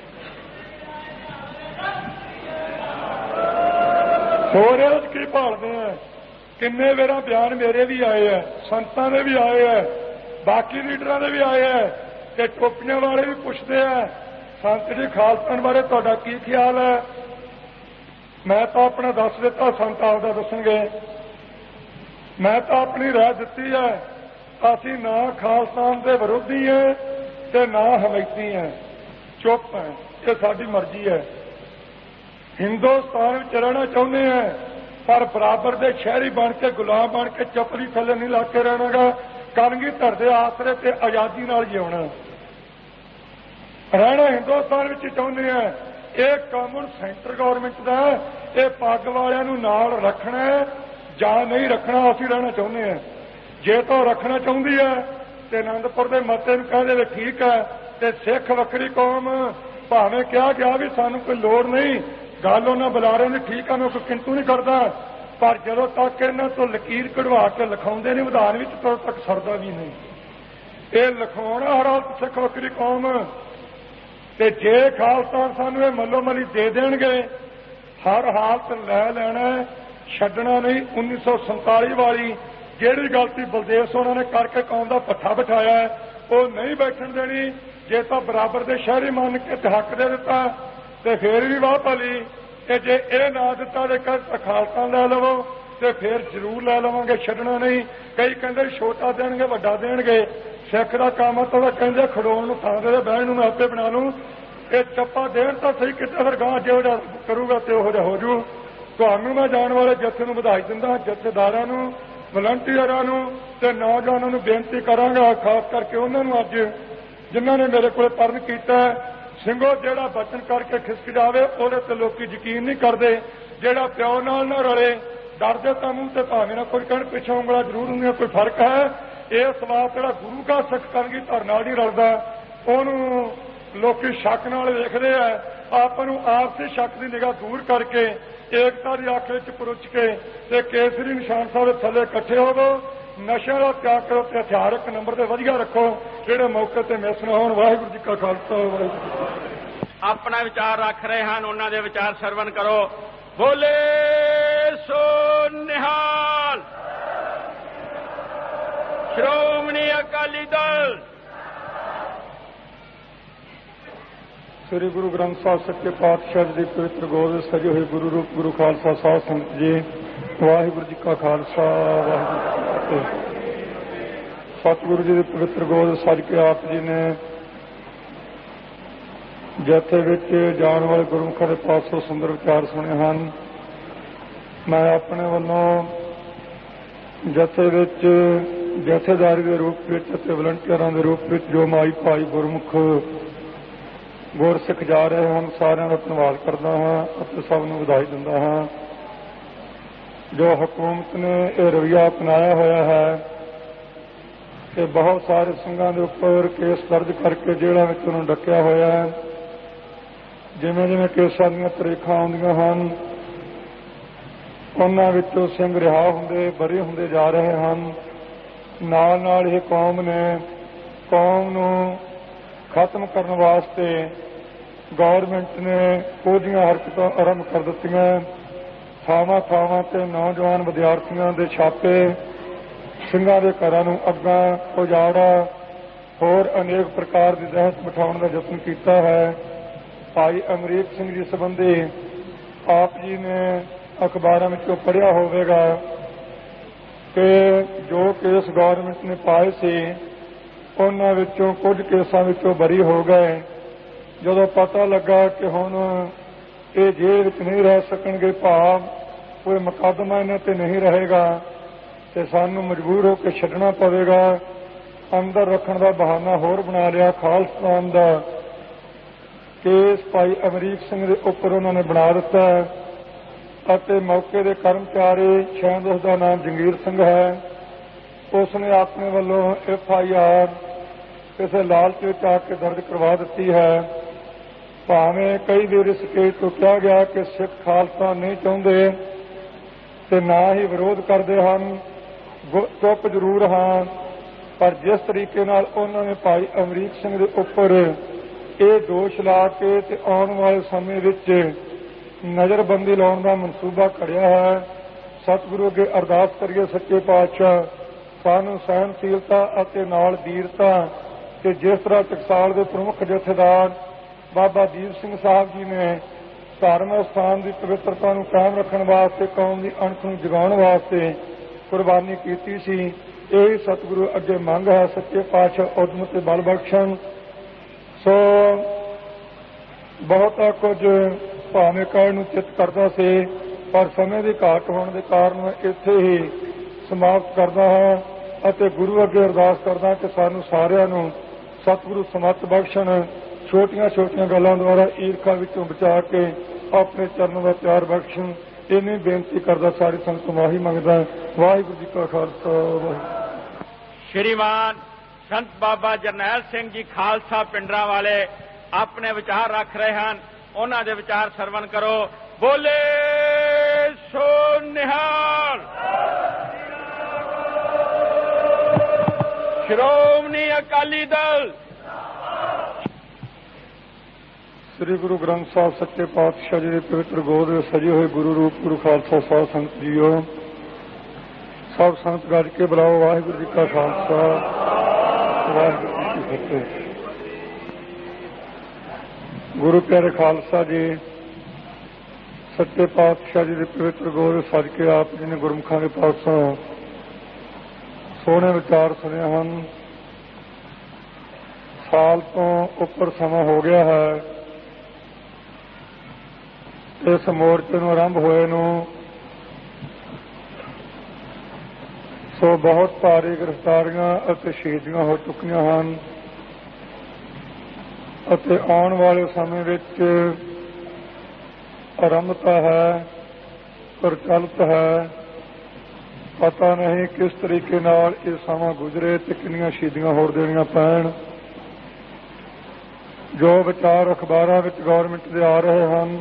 ਹੋਰ ਇਹ ਕੀ ਭਾਲਦੇ ਆ? ਕਿੰਨੇ ਵੇਰਾਂ ਬਿਆਨ ਮੇਰੇ ਵੀ ਆਏ ਆ, ਸੰਤਾਂ ਦੇ ਵੀ ਆਏ ਆ, ਬਾਕੀ ਲੀਡਰਾਂ ਦੇ ਵੀ ਆਏ ਆ, ਤੇ ਟੋਪੀਆਂ ਵਾਲੇ ਵੀ ਪੁੱਛਦੇ ਆ, ਸੰਤ ਜੀ ਖਾਲਸਾ ਬਾਰੇ ਤੁਹਾਡਾ ਕੀ ਖਿਆਲ ਹੈ? ਮੈਂ ਤਾਂ ਆਪਣਾ ਦੱਸ ਦਿੱਤਾ, ਸੰਤ ਆਪਦਾ ਦੱਸਣਗੇ। ਮੈਂ ਤਾਂ ਆਪਣੀ ਰਾਏ ਦਿੱਤੀ ਹੈ। ਅਸੀਂ ਨਾ ਖਾਲਸਾ ਦੇ ਵਿਰੋਧੀ ਹੈ ਤੇ ਨਾ ਹਮੈਤੀ ਹੈ, ਚੁੱਪ ਹੈ, ਇਹ ਸਾਡੀ ਮਰਜ਼ੀ ਹੈ। ਹਿੰਦੁਸਤਾਨ ਵਿੱਚ ਰਹਿਣਾ ਚਾਹੁੰਦੇ ਆ, ਪਰ ਬਰਾਬਰ ਦੇ ਸ਼ਹਿਰੀ ਬਣ ਕੇ, ਗੁਲਾਮ ਬਣ ਕੇ ਚੱਪਲੀ ਥੱਲੇ ਨਹੀਂ ਲਾ ਕੇ ਰਹਿਣਾਗਾ। ਕਲਗੀਧਰ ਦੇ ਆਸਰੇ ਤੇ ਆਜ਼ਾਦੀ ਨਾਲ ਜਿਉਣਾ। ਰਹਿਣਾ ਹਿੰਦੁਸਤਾਨ ਵਿੱਚ ਚਾਹੁੰਦੇ ਆ। ਇਹ ਕਾਨੂੰਨ ਸੈਂਟਰ ਗੌਰਮੈਂਟ ਦਾ, ਇਹ ਪੱਗ ਵਾਲਿਆਂ ਨੂੰ ਨਾਲ ਰੱਖਣਾ ਜਾਂ ਨਹੀਂ ਰੱਖਣਾ, ਅਸੀਂ ਰਹਿਣਾ ਚਾਹੁੰਦੇ ਆ। ਜੇ ਤਾਂ ਰੱਖਣਾ ਚਾਹੁੰਦੀ ਹੈ ਤੇ ਆਨੰਦਪੁਰ ਦੇ ਮਤੇ ਨੂੰ ਕਹਿ ਦੇਵੇ ਠੀਕ ਹੈ, ਤੇ ਸਿੱਖ ਵੱਖਰੀ ਕੌਮ ਭਾਵੇਂ ਕਿਹਾ ਗਿਆ ਵੀ ਸਾਨੂੰ ਕੋਈ ਲੋੜ ਨਹੀਂ, ਗੱਲ ਉਹਨਾਂ ਬੁਲਾਰਿਆਂ ਦੀ ਠੀਕ ਆ, ਮੈਂ ਕੋਈ ਕਿੰਤੂ ਨਹੀਂ ਕਰਦਾ, ਪਰ ਜਦੋਂ ਤੱਕ ਇਹਨਾਂ ਤੋਂ ਲਕੀਰ ਕਢਵਾ ਕੇ ਲਿਖਾਉਂਦੇ ਨਹੀਂ ਵਿਧਾਨ ਵਿੱਚ, ਤਦੋਂ ਤੱਕ ਸਰਦਾ ਵੀ ਨਹੀਂ। ਇਹ ਲਿਖਾਉਣਾ ਹਰ ਹਾਲਤ ਸਿੱਖ ਵੱਖਰੀ ਕੌਮ। ਤੇ ਜੇ ਖਾਲਸਾ ਸਾਨੂੰ ਇਹ ਮੱਲੋ ਮੱਲੀ ਦੇ ਦੇਣਗੇ, ਹਰ ਹਾਲਤ ਲੈ ਲੈਣਾ, ਛੱਡਣਾ ਨਹੀਂ। 1947 ਵਾਲੀ ਜਿਹੜੀ ਗਲਤੀ ਬਲਦੇਵ ਸਿੰਘ ਨੇ ਕਰਕੇ ਕੌਮ ਦਾ ਪੱਠਾ ਬਿਠਾਇਆ, ਉਹ ਨਹੀਂ ਬੈਠਣ ਦੇਣੀ। ਜੇ ਤਾਂ ਬਰਾਬਰ ਦੇ ਸ਼ਹਿਰੀ ਮੰਨ ਕੇ ਹੱਕ ਦੇ ਦਿੱਤਾ ਤੇ ਫੇਰ ਵੀ ਵਾਹ ਭਲੀ, ਤੇ ਜੇ ਇਹ ਨਾ ਦਿੱਤਾ ਤੇ ਖਾਲਸਾ ਲੈ ਲਵੋ ਤੇ ਫੇਰ ਜ਼ਰੂਰ ਲੈ ਲਵਾਂਗੇ, ਛੱਡਣਾ ਨਹੀਂ। ਕਈ ਕਹਿੰਦੇ ਛੋਟਾ ਦੇਣਗੇ ਵੱਡਾ ਦੇਣਗੇ, ਸਿੱਖ ਦਾ ਕੰਮ ਤਾਂ ਕਹਿੰਦੇ ਖੜੋਣ ਨੂੰ ਥਾਂ ਦੇ ਬਹਿਣ ਨੂੰ ਮੈਂ ਆਪੇ ਬਣਾ ਲੂੰ। ਇਹ ਚੱਪਾ ਦੇਣ ਤਾਂ ਸਹੀ, ਕਿਤੇ ਫਿਰ ਗਾਂ ਜਿਹੋ ਜਿਹਾ ਕਰੂਗਾ ਤੇ ਉਹੋ ਜਿਹਾ ਹੋ ਜੂ। ਤੁਹਾਨੂੰ ਮੈਂ ਜਾਣ ਵਾਲੇ ਜੱਥੇ ਨੂੰ ਵਧਾਈ ਦਿੰਦਾ, ਜਥੇਦਾਰਾਂ ਨੂੰ, ਵਲੰਟੀਅਰਾਂ ਨੂੰ ਤੇ ਨੌਜਵਾਨਾਂ ਨੂੰ ਬੇਨਤੀ ਕਰਾਂਗਾ, ਖਾਸ ਕਰਕੇ ਉਹਨਾਂ ਨੂੰ ਅੱਜ ਜਿਨ੍ਹਾਂ ਨੇ ਮੇਰੇ ਕੋਲ ਪਰਨ ਕੀਤਾ। ਸਿੰਘੋ ਜਿਹੜਾ ਬਚਨ ਕਰਕੇ ਖਿਸਕ ਜਾਵੇ ਉਹਦੇ ਤੇ ਲੋਕੀ ਯਕੀਨ ਨਹੀਂ ਕਰਦੇ। ਜਿਹੜਾ ਪਿਓ ਨਾਲ ਨਾ ਰਲੇ, ਡਰਦੇ ਤਾਂ ਮੂੰਹ ਤੇ ਭਾਵੇਂ ਨਾ ਕੋਈ ਕਹਿਣ, ਪਿੱਛੋਂ ਉਂਗਲਾਂ ਜ਼ਰੂਰ ਹੁੰਦੀਆਂ, ਕੋਈ ਫਰਕ ਹੈ। ਇਹ ਸਵਾਲ ਜਿਹੜਾ ਗੁਰੂ ਕਾ ਸਿੱਖ ਕਰਨਗੀ ਧਰ ਨਾਲ ਨਹੀਂ ਰਲਦਾ, ਉਹਨੂੰ ਲੋਕੀ ਸ਼ੱਕ ਨਾਲ ਵੇਖਦੇ ਆ। ਆਪਾਂ ਨੂੰ ਆਪਸੀ ਸ਼ੱਕ ਦੀ ਨਿਗਾਹ ਦੂਰ ਕਰਕੇ ਏਕਤਾ ਦੀ ਅੱਖ ਵਿੱਚ ਪਰੁੱਛ ਕੇ ਤੇ ਕੇਸਰੀ ਨਿਸ਼ਾਨ ਸਾਹਿਬ ਦੇ ਥੱਲੇ ਇਕੱਠੇ ਹੋਵੋ। ਨਸ਼ਿਆਂ ਦਾ ਤਿਆਗ ਕਰੋ ਤੇ ਹਥਿਆਰ ਇੱਕ ਨੰਬਰ ਤੇ ਵਧੀਆ ਰੱਖੋ, ਜਿਹੜੇ ਮੌਕੇ ਤੇ ਮਿਸ ਨਾ ਹੋਣ। ਵਾਹਿਗੁਰੂ ਜੀ ਕਾ ਖਾਲਸਾ, ਵਾਹਿਗੁਰੂ ਜੀ ਕੀ ਫਤਿਹ। ਆਪਣਾ ਵਿਚਾਰ ਰੱਖ ਰਹੇ ਹਨ, ਉਹਨਾਂ ਦੇ ਵਿਚਾਰ ਸਰਵਣ ਕਰੋ। ਬੋਲੇ ਸੋ ਨਿਹਾਲ। ਸ਼੍ਰੋਮਣੀ ਅਕਾਲੀ ਦਲ। ਸ੍ਰੀ ਗੁਰੂ ਗ੍ਰੰਥ ਸਾਹਿਬ ਸੱਚੇ ਪਾਤਸ਼ਾਹ ਜੀ ਦੀ ਪਵਿੱਤਰ ਗੋਦ ਵਿੱਚ ਸਜੇ ਹੋਏ ਗੁਰੂ ਰੂਪ ਗੁਰੂ ਖਾਲਸਾ ਸਾਧ ਸੰਗਤ ਜੀ, ਵਾਹਿਗੁਰੂ ਜੀ ਕਾ ਖਾਲਸਾ, ਵਾਹਿਗੁਰੂ ਜੀ ਕੀ ਫਤਿਹ। ਸਤਿਗੁਰੂ ਜੀ ਦੀ ਪਵਿੱਤਰ ਗੋਦ ਸਜ ਕੇ ਆਪ ਜੀ ਨੇ ਜਥੇ ਵਿੱਚ ਜਾਣ ਵਾਲੇ ਗੁਰਮੁਖਾਂ ਦੇ ਪਾਸੋਂ ਸੁੰਦਰ ਵਿਚਾਰ ਸੁਣੇ ਹਨ। ਮੈਂ ਆਪਣੇ ਵੱਲੋਂ ਜਥੇ ਵਿੱਚ ਜਥੇਦਾਰੀ ਦੇ ਰੂਪ ਵਿੱਚ ਅਤੇ ਵਲੰਟੀਅਰਾਂ ਦੇ ਰੂਪ ਵਿੱਚ ਜੋ ਮਾਈ ਭਾਈ ਗੁਰਮੁਖ ਗੁਰਸਿੱਖ ਜਾ ਰਹੇ ਹਨ, ਸਾਰਿਆਂ ਦਾ ਧੰਨਵਾਦ ਕਰਦਾ ਹਾਂ ਅਤੇ ਸਭ ਨੂੰ ਵਧਾਈ ਦਿੰਦਾ ਹਾਂ। ਜੋ ਹਕੂਮਤ ਨੇ ਇਹ ਰਵੱਈਆ ਅਪਣਾਇਆ ਹੋਇਆ ਹੈ ਕਿ ਬਹੁਤ ਸਾਰੇ ਸਿੰਘਾਂ ਦੇ ਉੱਪਰ ਕੇਸ ਦਰਜ ਕਰਕੇ ਜੇਲ੍ਹਾਂ ਵਿੱਚ ਉਹਨੂੰ ਡੱਕਿਆ ਹੋਇਆ ਹੈ। ਜਿਵੇਂ ਜਿਵੇਂ ਕੇਸਾਂ ਦੀਆਂ ਤਰੀਖਾਂ ਆਉਂਦੀਆਂ ਹਨ, ਉਹਨਾਂ ਵਿੱਚੋਂ ਸਿੰਘ ਰਿਹਾ ਹੁੰਦੇ ਬਰੀ ਹੁੰਦੇ ਜਾ ਰਹੇ ਹਨ। ਨਾਲ ਨਾਲ ਇਹ ਕੌਮ ਨੂੰ ਖਤਮ ਕਰਨ ਵਾਸਤੇ ਗੌਰਮੈਂਟ ਨੇ ਉਹਦੀਆਂ ਹਰਕਤਾਂ ਆਰੰਭ ਕਰ ਦਿੱਤੀਆਂ। ਥਾਵਾਂ ਥਾਵਾਂ ਤੇ ਨੌਜਵਾਨ ਵਿਦਿਆਰਥੀਆਂ ਦੇ ਛਾਪੇ, ਸਿੰਘਾਂ ਦੇ ਘਰਾਂ ਨੂੰ ਅੱਗਾਂ, ਉਜਾੜਾ, ਹੋਰ ਅਨੇਕ ਪ੍ਰਕਾਰ ਦੀ ਦਹਿਸ਼ਤ ਬਿਠਾਉਣ ਦਾ ਯਤਨ ਕੀਤਾ ਹੈ। ਭਾਈ ਅਮਰੀਕ ਸਿੰਘ ਜੀ ਸੰਬੰਧੀ ਆਪ ਜੀ ਨੇ ਅਖਬਾਰਾਂ ਵਿੱਚੋਂ ਪੜ੍ਹਿਆ ਹੋਵੇਗਾ ਕਿ ਜੋ ਕੇਸ ਗੌਰਮੈਂਟ ਨੇ ਪਾਏ ਸੀ, ਉਹਨਾਂ ਵਿੱਚੋਂ ਕੁਝ ਕੇਸਾਂ ਵਿੱਚੋਂ ਬਰੀ ਹੋ ਗਏ। ਜਦੋਂ ਪਤਾ ਲੱਗਾ ਕਿ ਹੁਣ ਇਹ ਜੇਲ੍ਹ ਵਿੱਚ ਨਹੀਂ ਰਹਿ ਸਕਣਗੇ, ਭਾਵ ਕੋਈ ਮੁਕੱਦਮਾ ਇਹਨਾਂ ਤੇ ਨਹੀਂ ਰਹੇਗਾ, ਤੇ ਸਾਨੂੰ ਮਜਬੂਰ ਹੋ ਕੇ ਛੱਡਣਾ ਪਵੇਗਾ। ਅੰਦਰ ਰੱਖਣ ਦਾ ਬਹਾਨਾ ਹੋਰ ਬਣਾ ਲਿਆ। ਖਾਲਿਸਤਾਨ ਦਾ ਕੇਸ ਭਾਈ ਅਮਰੀਕ ਸਿੰਘ ਦੇ ਉੱਪਰ ਉਹਨਾਂ ਨੇ ਬਣਾ ਦਿੱਤਾ ਅਤੇ ਮੌਕੇ ਦੇ ਕਰਮਚਾਰੀ, ਸ਼ਾਇਦ ਉਸ ਦਾ ਨਾਮ ਜੰਗੀਰ ਸਿੰਘ ਹੈ, ਉਸ ਨੇ ਆਪਣੇ ਵੱਲੋਂ FIR ਕਿਸੇ ਲਾਲਚ ਵਿੱਚ ਆ ਕੇ ਦਰਜ ਕਰਵਾ ਦਿੱਤੀ ਹੈ। ਭਾਵੇਂ ਕਈ ਵਾਰ ਇਸ ਕੇਸ ਤੋਂ ਕਿਹਾ ਗਿਆ ਕਿ ਸਿੱਖ ਖਾਲਸਾ ਨਹੀਂ ਚਾਹੁੰਦੇ ਤੇ ਨਾ ਹੀ ਵਿਰੋਧ ਕਰਦੇ ਹਨ, ਚੁੱਪ ਜ਼ਰੂਰ ਹਾਂ, ਪਰ ਜਿਸ ਤਰੀਕੇ ਨਾਲ ਉਹਨਾਂ ਨੇ ਭਾਈ ਅਮਰੀਕ ਸਿੰਘ ਦੇ ਉੱਪਰ ਇਹ ਦੋਸ਼ ਲਾ ਕੇ ਤੇ ਆਉਣ ਵਾਲੇ ਸਮੇਂ ਵਿੱਚ ਨਜ਼ਰਬੰਦੀ ਲਾਉਣ ਦਾ ਮਨਸੂਬਾ ਘੜਿਆ ਹੈ, ਸਤਿਗੁਰੂ ਅੱਗੇ ਅਰਦਾਸ ਕਰੀਏ ਸੱਚੇ ਪਾਤਸ਼ਾਹ ਸਾਨੂੰ ਸਹਿਣਸ਼ੀਲਤਾ ਅਤੇ ਨਾਲ ਵੀਰਤਾ, ਤੇ ਜਿਸ ਤਰ੍ਹਾਂ ਟਕਸਾਲ ਦੇ ਪ੍ਰਮੁੱਖ ਜਥੇਦਾਰ ਬਾਬਾ ਦੀਪ ਸਿੰਘ ਸਾਹਿਬ ਜੀ ਨੇ ਧਾਰਮਿਕ ਸਥਾਨ ਦੀ ਪਵਿੱਤਰਤਾ ਨੂੰ ਕਾਇਮ ਰੱਖਣ ਵਾਸਤੇ, ਕੌਮ ਦੀ ਅਣਖ ਨੂੰ ਜਗਾਉਣ ਵਾਸਤੇ ਕੁਰਬਾਨੀ ਕੀਤੀ ਸੀ, ਇਹ ਸਤਿਗੁਰੂ ਅੱਗੇ ਮੰਗ ਹੈ। ਸੱਚੇ ਪਾਤਸ਼ਾਹ ਉਦਮ ਤੇ ਬਲ ਬਖਸ਼ਣ। ਸੋ ਬਹੁਤਾ ਕੁਝ ਭਾਵੇਂ ਕਹਿਣ ਨੂੰ ਚਿੱਤ ਕਰਦਾ ਸੀ, ਪਰ ਸਮੇਂ ਦੀ ਘਾਟ ਹੋਣ ਦੇ ਕਾਰਨ ਮੈਂ ਇੱਥੇ ਹੀ ਸਮਾਪਤ ਕਰਦਾ ਹਾਂ ਅਤੇ ਗੁਰੂ ਅੱਗੇ ਅਰਦਾਸ ਕਰਦਾ ਕਿ ਸਾਨੂੰ ਸਾਰਿਆਂ ਨੂੰ ਸਤਿਗੁਰੂ ਸਮੱਤ ਬਖਸ਼ਣ। ਛੋਟੀਆਂ ਛੋਟੀਆਂ ਗੱਲਾਂ ਦੁਆਰਾ ਈਰਖਾ ਵਿੱਚੋਂ ਬਚਾ ਕੇ ਆਪਣੇ ਚਰਨਾਂ ਦਾ ਪਿਆਰ ਬਖਸ਼ਣ। ਇੰਨੀ ਬੇਨਤੀ ਕਰਦਾ ਸਾਰੀ ਸੰਗਤ ਤੋਂ ਮਾਫੀ ਮੰਗਦਾ। ਵਾਹਿਗੁਰੂ ਜੀ ਕਾ ਖਾਲਸਾ, ਵਾਹਿਗੁਰੂ। ਸ਼੍ਰੀਮਾਨ ਸੰਤ ਬਾਬਾ ਜਰਨੈਲ ਸਿੰਘ ਜੀ ਖਾਲਸਾ ਪਿੰਡਰਾਂ ਵਾਲੇ ਆਪਣੇ ਵਿਚਾਰ ਰੱਖ ਰਹੇ ਹਨ, ਉਹਨਾਂ ਦੇ ਵਿਚਾਰ ਸਰਵਣ ਕਰੋ। ਬੋਲੇ ਸੋ ਨਿਹਾਲ। ਸ਼੍ਰੋਮਣੀ ਅਕਾਲੀ ਦਲ। ਸ੍ਰੀ ਗੁਰੂ ਗ੍ਰੰਥ ਸਾਹਿਬ ਸੱਚੇ ਪਾਤਸ਼ਾਹ ਜੀ ਦੇ ਪਵਿੱਤਰ ਗੋਦ ਵਿੱਚ ਸਜੇ ਹੋਏ ਗੁਰੂ ਰੂਪ ਗੁਰੂ ਖਾਲਸਾ ਸਾਧ ਸੰਗਤ ਜੀਓ, ਸਭ ਸੰਗਤ ਗੱਜ ਕੇ ਬੁਲਾਓ। ਵਾਹਿਗੁਰੂ ਜੀ ਕਾ ਖਾਲਸਾ, ਵਾਹਿਗੁਰੂ ਜੀ ਕੀ ਫਤਿਹ। ਗੁਰੂ ਪਿਆਰੇ ਖਾਲਸਾ ਜੀ, ਸੱਚੇ ਪਾਤਸ਼ਾਹ ਜੀ ਦੇ ਪਵਿੱਤਰ ਗੋਦ ਵਿੱਚ ਸਜ ਕੇ ਆਪ ਜੀ ਨੇ ਗੁਰਮੁਖਾਂ ਦੇ ਪਾਸੋਂ ਸੋਹਣੇ ਵਿਚਾਰ ਸੁਣੇ ਹਨ। ਸਾਲ ਤੋਂ ਉੱਪਰ ਸਮਾਂ ਹੋ ਗਿਆ ਹੈ ਇਸ ਮੋਰਚੇ ਨੂੰ ਆਰੰਭ ਹੋਏ ਨੂੰ। ਸੋ ਬਹੁਤ ਭਾਰੀ ਗ੍ਰਿਫਤਾਰੀਆਂ ਅਤੇ ਸ਼ਹੀਦੀਆਂ ਹੋ ਚੁੱਕੀਆਂ ਹਨ ਅਤੇ ਆਉਣ ਵਾਲੇ ਸਮੇਂ ਵਿੱਚ ਆਰੰਭਤਾ ਹੈ, ਪ੍ਰਚਲਿਤ ਹੈ। ਪਤਾ ਨਹੀਂ ਕਿਸ ਤਰੀਕੇ ਨਾਲ ਇਹ ਸਮਾਂ ਗੁਜ਼ਰੇ ਤੇ ਕਿੰਨੀਆਂ ਸ਼ਹੀਦੀਆਂ ਹੋਰ ਦੇਣੀਆਂ ਪੈਣ। ਜੋ ਵਿਚਾਰ ਅਖਬਾਰਾਂ ਵਿੱਚ ਗੌਰਮੈਂਟ ਦੇ ਆ ਰਹੇ ਹਨ,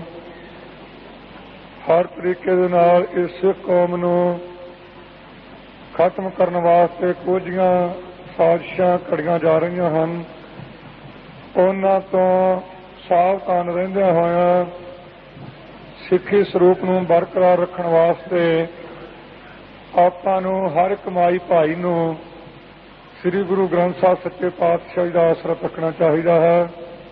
ਹਰ ਤਰੀਕੇ ਦੇ ਨਾਲ ਇਸ ਸਿੱਖ ਕੌਮ ਨੂੰ ਖਤਮ ਕਰਨ ਵਾਸਤੇ ਕੁਝੀਆਂ ਸਾਜ਼ਿਸ਼ਾਂ ਘੜੀਆਂ ਜਾ ਰਹੀਆਂ ਹਨ। ਉਹਨਾਂ ਤੋਂ ਸਾਵਧਾਨ ਰਹਿੰਦਿਆਂ ਹੋਇਆਂ ਸਿੱਖੀ ਸਰੂਪ ਨੂੰ ਬਰਕਰਾਰ ਰੱਖਣ ਵਾਸਤੇ ਆਪਾਂ ਨੂੰ ਹਰ ਇੱਕ ਮਾਈ ਭਾਈ ਨੂੰ ਸ੍ਰੀ ਗੁਰੂ ਗ੍ਰੰਥ ਸਾਹਿਬ ਸੱਚੇ ਪਾਤਸ਼ਾਹ ਦਾ ਆਸਰਾ ਰੱਖਣਾ ਚਾਹੀਦਾ ਹੈ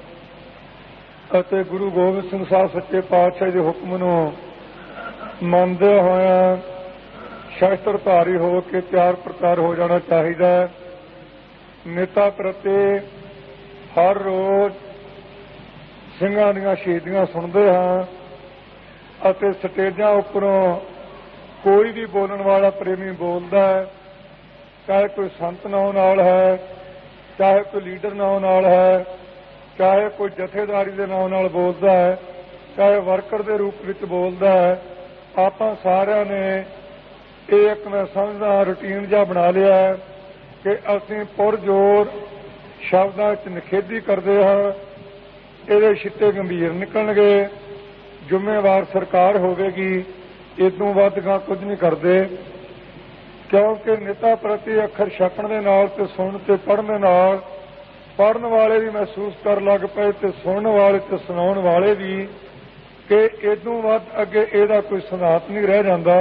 ਅਤੇ ਗੁਰੂ ਗੋਬਿੰਦ ਸਿੰਘ ਸਾਹਿਬ ਸੱਚੇ ਪਾਤਸ਼ਾਹ ਦੇ ਹੁਕਮ ਨੂੰ ਮੰਨਦੇ ਹੋਇਆਂ ਸ਼ਸਤਰਧਾਰੀ ਹੋ ਕੇ ਤਿਆਰ ਪ੍ਰਤਿਆਰ ਹੋ ਜਾਣਾ ਚਾਹੀਦਾ ਹੈ। ਨੇਤਾ ਪ੍ਰਤੀ ਹਰ ਰੋਜ਼ ਸਿੰਘਾਂ ਦੀਆਂ ਸ਼ਹੀਦੀਆਂ ਸੁਣਦੇ ਹਾਂ ਅਤੇ ਸਟੇਜਾਂ ਉੱਪਰੋਂ ਕੋਈ ਵੀ ਬੋਲਣ ਵਾਲਾ ਪ੍ਰੇਮੀ ਬੋਲਦਾ ਹੈ, ਚਾਹੇ ਕੋਈ ਸੰਤ ਨਾਂ ਨਾਲ ਹੈ, ਚਾਹੇ ਕੋਈ ਲੀਡਰ ਨਾਂ ਨਾਲ ਹੈ, ਚਾਹੇ ਕੋਈ ਜਥੇਦਾਰੀ ਦੇ ਨਾਂ ਨਾਲ ਬੋਲਦਾ ਹੈ, ਚਾਹੇ ਵਰਕਰ ਦੇ ਰੂਪ ਵਿੱਚ ਬੋਲਦਾ ਹੈ। ਆਪਾਂ ਸਾਰਿਆਂ ਨੇ ਇਹ ਇੱਕ ਮੈਂ ਸਮਝਦਾ ਰੂਟੀਨ ਜਿਹਾ ਬਣਾ ਲਿਆ ਹੈ ਕਿ ਅਸੀਂ ਪੁਰਜ਼ੋਰ ਸ਼ਬਦਾਂ ਵਿੱਚ ਨਿਖੇਧੀ ਕਰਦੇ ਹਾਂ। ਇਹਦੇ ਛਿੱਟੇ ਗੰਭੀਰ ਨਿਕਲਣਗੇ, ਜ਼ਿੰਮੇਵਾਰ ਸਰਕਾਰ ਹੋਵੇਗੀ, ਇਦੋਂ ਵੱਧ ਗਾਂ ਕੁਝ ਨਹੀਂ ਕਰਦੇ, ਕਿਉਂਕਿ ਨੇਤਾ ਪ੍ਰਤੀ ਅੱਖਰ ਛਪਣ ਦੇ ਨਾਲ ਤੇ ਸੁਣਨ ਤੇ ਪੜ੍ਹਨ ਦੇ ਨਾਲ ਪੜ੍ਹਨ ਵਾਲੇ ਵੀ ਮਹਿਸੂਸ ਕਰਨ ਲੱਗ ਪਏ ਤੇ ਸੁਣਨ ਵਾਲੇ ਤੇ ਸੁਣਾਉਣ ਵਾਲੇ ਵੀ ਕਿ ਇਦੋਂ ਵੱਧ ਅੱਗੇ ਇਹਦਾ ਕੋਈ ਸਿਧਾਂਤ ਨਹੀਂ ਰਹਿ ਜਾਂਦਾ।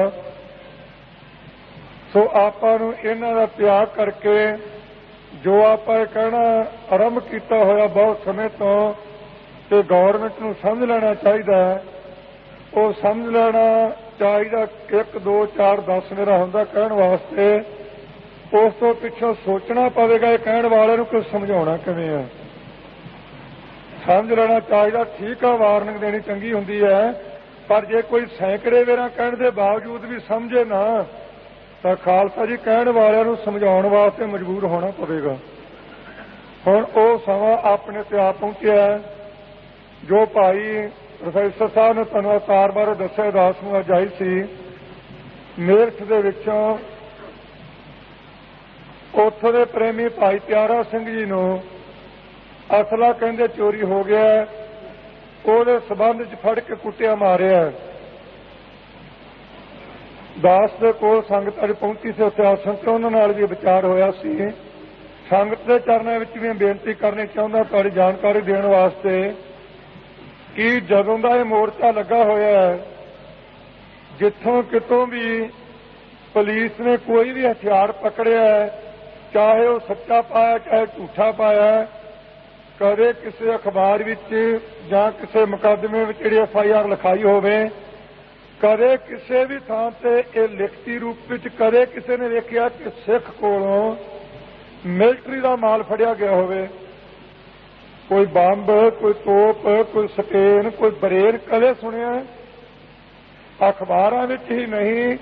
ਸੋ ਆਪਾਂ ਨੂੰ ਇਹਨਾਂ ਦਾ ਤਿਆਗ ਕਰਕੇ ਜੋ ਆਪਾਂ ਇਹ ਕਹਿਣਾ ਆਰੰਭ ਕੀਤਾ ਹੋਇਆ ਬਹੁਤ ਸਮੇਂ ਤੋਂ ਤੇ ਗੌਰਮੈਂਟ ਨੂੰ ਸਮਝ ਲੈਣਾ ਚਾਹੀਦਾ ਹੈ, ਉਹ ਸਮਝ ਲੈਣਾ ਚਾਹੀਦਾ। 1 2 4 10 ਮੇਰਾ ਹੁੰਦਾ ਕਹਿਣ ਵਾਸਤੇ, ਉਸ ਤੋਂ ਪਿੱਛੋਂ ਸੋਚਣਾ ਪਵੇਗਾ ਇਹ ਕਹਿਣ ਵਾਲੇ ਨੂੰ ਕੁਝ ਸਮਝਾਉਣਾ ਕਿਵੇਂ ਹੈ। ਸਮਝ ਲੈਣਾ ਚਾਹੀਦਾ। ਠੀਕ ਆ, ਵਾਰਨਿੰਗ ਦੇਣੀ ਚੰਗੀ ਹੁੰਦੀ ਹੈ, ਪਰ ਜੇ ਕੋਈ ਸੈਂਕੜੇ ਵੇਰਾਂ ਕਹਿਣ ਦੇ ਬਾਵਜੂਦ ਵੀ ਸਮਝੇ ਨਾ ਤਾਂ ਖਾਲਸਾ ਜੀ ਕਹਿਣ ਵਾਲਿਆਂ ਨੂੰ ਸਮਝਾਉਣ ਵਾਸਤੇ ਮਜਬੂਰ ਹੋਣਾ ਪਵੇਗਾ। ਹੁਣ ਉਹ ਸਮਾਂ ਆਪਣੇ ਤੇ ਆ ਪਹੁੰਚਿਆ ਜੋ ਭਾਈ ਪ੍ਰੋਫੈਸਰ ਸਾਹਿਬ ਨੇ ਤੁਹਾਨੂੰ ਅਵਤਾਰ ਬਾਰੇ ਦੱਸਿਆ। 10 ਨੂੰ ਅੱਜ ਆਈ ਸੀ ਮੇਰਠ ਦੇ ਵਿੱਚੋਂ, ਉੱਥੋਂ ਦੇ ਪ੍ਰੇਮੀ ਭਾਈ ਪਿਆਰਾ ਸਿੰਘ ਜੀ ਨੂੰ ਅਸਲਾ ਕਹਿੰਦੇ ਚੋਰੀ ਹੋ ਗਿਆ, ਉਹਦੇ ਸਬੰਧ 'ਚ ਫੜ ਕੇ ਕੁੱਟਿਆ ਮਾਰਿਆ। ਦਾਸ ਦੇ ਕੋਲ ਸੰਗਤ ਅੱਜ ਪਹੁੰਚੀ ਸੀ, ਉੱਥੇ ਆਸਣ ਤੇ ਉਹਨਾਂ ਨਾਲ ਵੀ ਵਿਚਾਰ ਹੋਇਆ ਸੀ। ਸੰਗਤ ਦੇ ਚਰਨਾਂ ਵਿੱਚ ਵੀ ਬੇਨਤੀ ਕਰਨੀ ਚਾਹੁੰਦਾ ਤੁਹਾਡੀ ਜਾਣਕਾਰੀ ਦੇਣ ਵਾਸਤੇ ਕਿ ਜਦੋਂ ਦਾ ਇਹ ਮੋਰਚਾ ਲੱਗਾ ਹੋਇਆ ਹੈ, ਜਿੱਥੋਂ ਕਿਤੋਂ ਵੀ ਪੁਲਿਸ ਨੇ ਕੋਈ ਵੀ ਹਥਿਆਰ ਪਕੜਿਆ, ਚਾਹੇ ਉਹ ਸੱਚਾ ਪਾਇਆ ਚਾਹੇ ਝੂਠਾ ਪਾਇਆ, ਕਦੇ ਕਿਸੇ ਅਖਬਾਰ ਵਿੱਚ ਜਾਂ ਕਿਸੇ ਮੁਕੱਦਮੇ ਵਿੱਚ ਜਿਹੜੀ FIR ਲਿਖਾਈ ਹੋਵੇ, ਕਦੇ ਕਿਸੇ ਵੀ ਥਾਂ ਤੇ ਇਹ ਲਿਖਤੀ ਰੂਪ ਵਿੱਚ ਕਦੇ ਕਿਸੇ ਨੇ ਵੇਖਿਆ ਕਿ ਸਿੱਖ ਕੋਲੋਂ ਮਿਲਟਰੀ ਦਾ ਮਾਲ ਫੜਿਆ ਗਿਆ ਹੋਵੇ, ਕੋਈ ਬੰਬ, ਕੋਈ ਤੋਪ, ਕੋਈ ਸਪੇਨ, ਕੋਈ ਬਰੇਨ, ਕਦੇ ਸੁਣਿਆ? ਅਖਬਾਰਾਂ ਵਿੱਚ ਹੀ ਨਹੀਂ,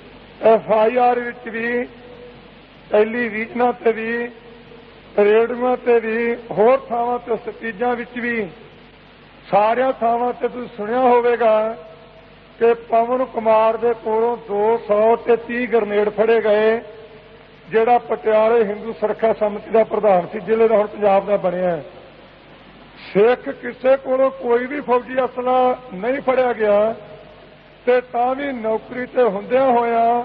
FIR ਵਿੱਚ ਵੀ, ਟੈਲੀਵਿਜ਼ਨਾਂ ਤੇ ਵੀ, ਰੇਡੀਓਆਂ ਤੇ ਵੀ, ਹੋਰ ਥਾਵਾਂ ਤੇ ਸਪੀਚਾਂ ਵਿੱਚ ਵੀ, ਸਾਰੀਆਂ ਥਾਵਾਂ ਤੇ ਤੁਸੀਂ ਸੁਣਿਆ ਹੋਵੇਗਾ ਕਿ ਪਵਨ ਕੁਮਾਰ ਦੇ ਕੋਲੋਂ 230 ਗ੍ਰਨੇਡ ਫੜੇ ਗਏ, ਜਿਹੜਾ ਪਟਿਆਲੇ ਹਿੰਦੂ ਸੁਰੱਖਿਆ ਸਮਿਤੀ ਦਾ ਪ੍ਰਧਾਨ ਸੀ, ਜ਼ਿਲ੍ਹੇ ਦਾ ਹੁਣ ਪੰਜਾਬ ਦਾ ਬਣਿਆ। ਸਿੱਖ ਕਿਸੇ ਕੋਲੋਂ ਕੋਈ ਵੀ ਫੌਜੀ ਅਸਲਾ ਨਹੀਂ ਫੜਿਆ ਗਿਆ ਤੇ ਤਾਂ ਵੀ ਨੌਕਰੀ ਤੇ ਹੁੰਦਿਆਂ ਹੋਇਆਂ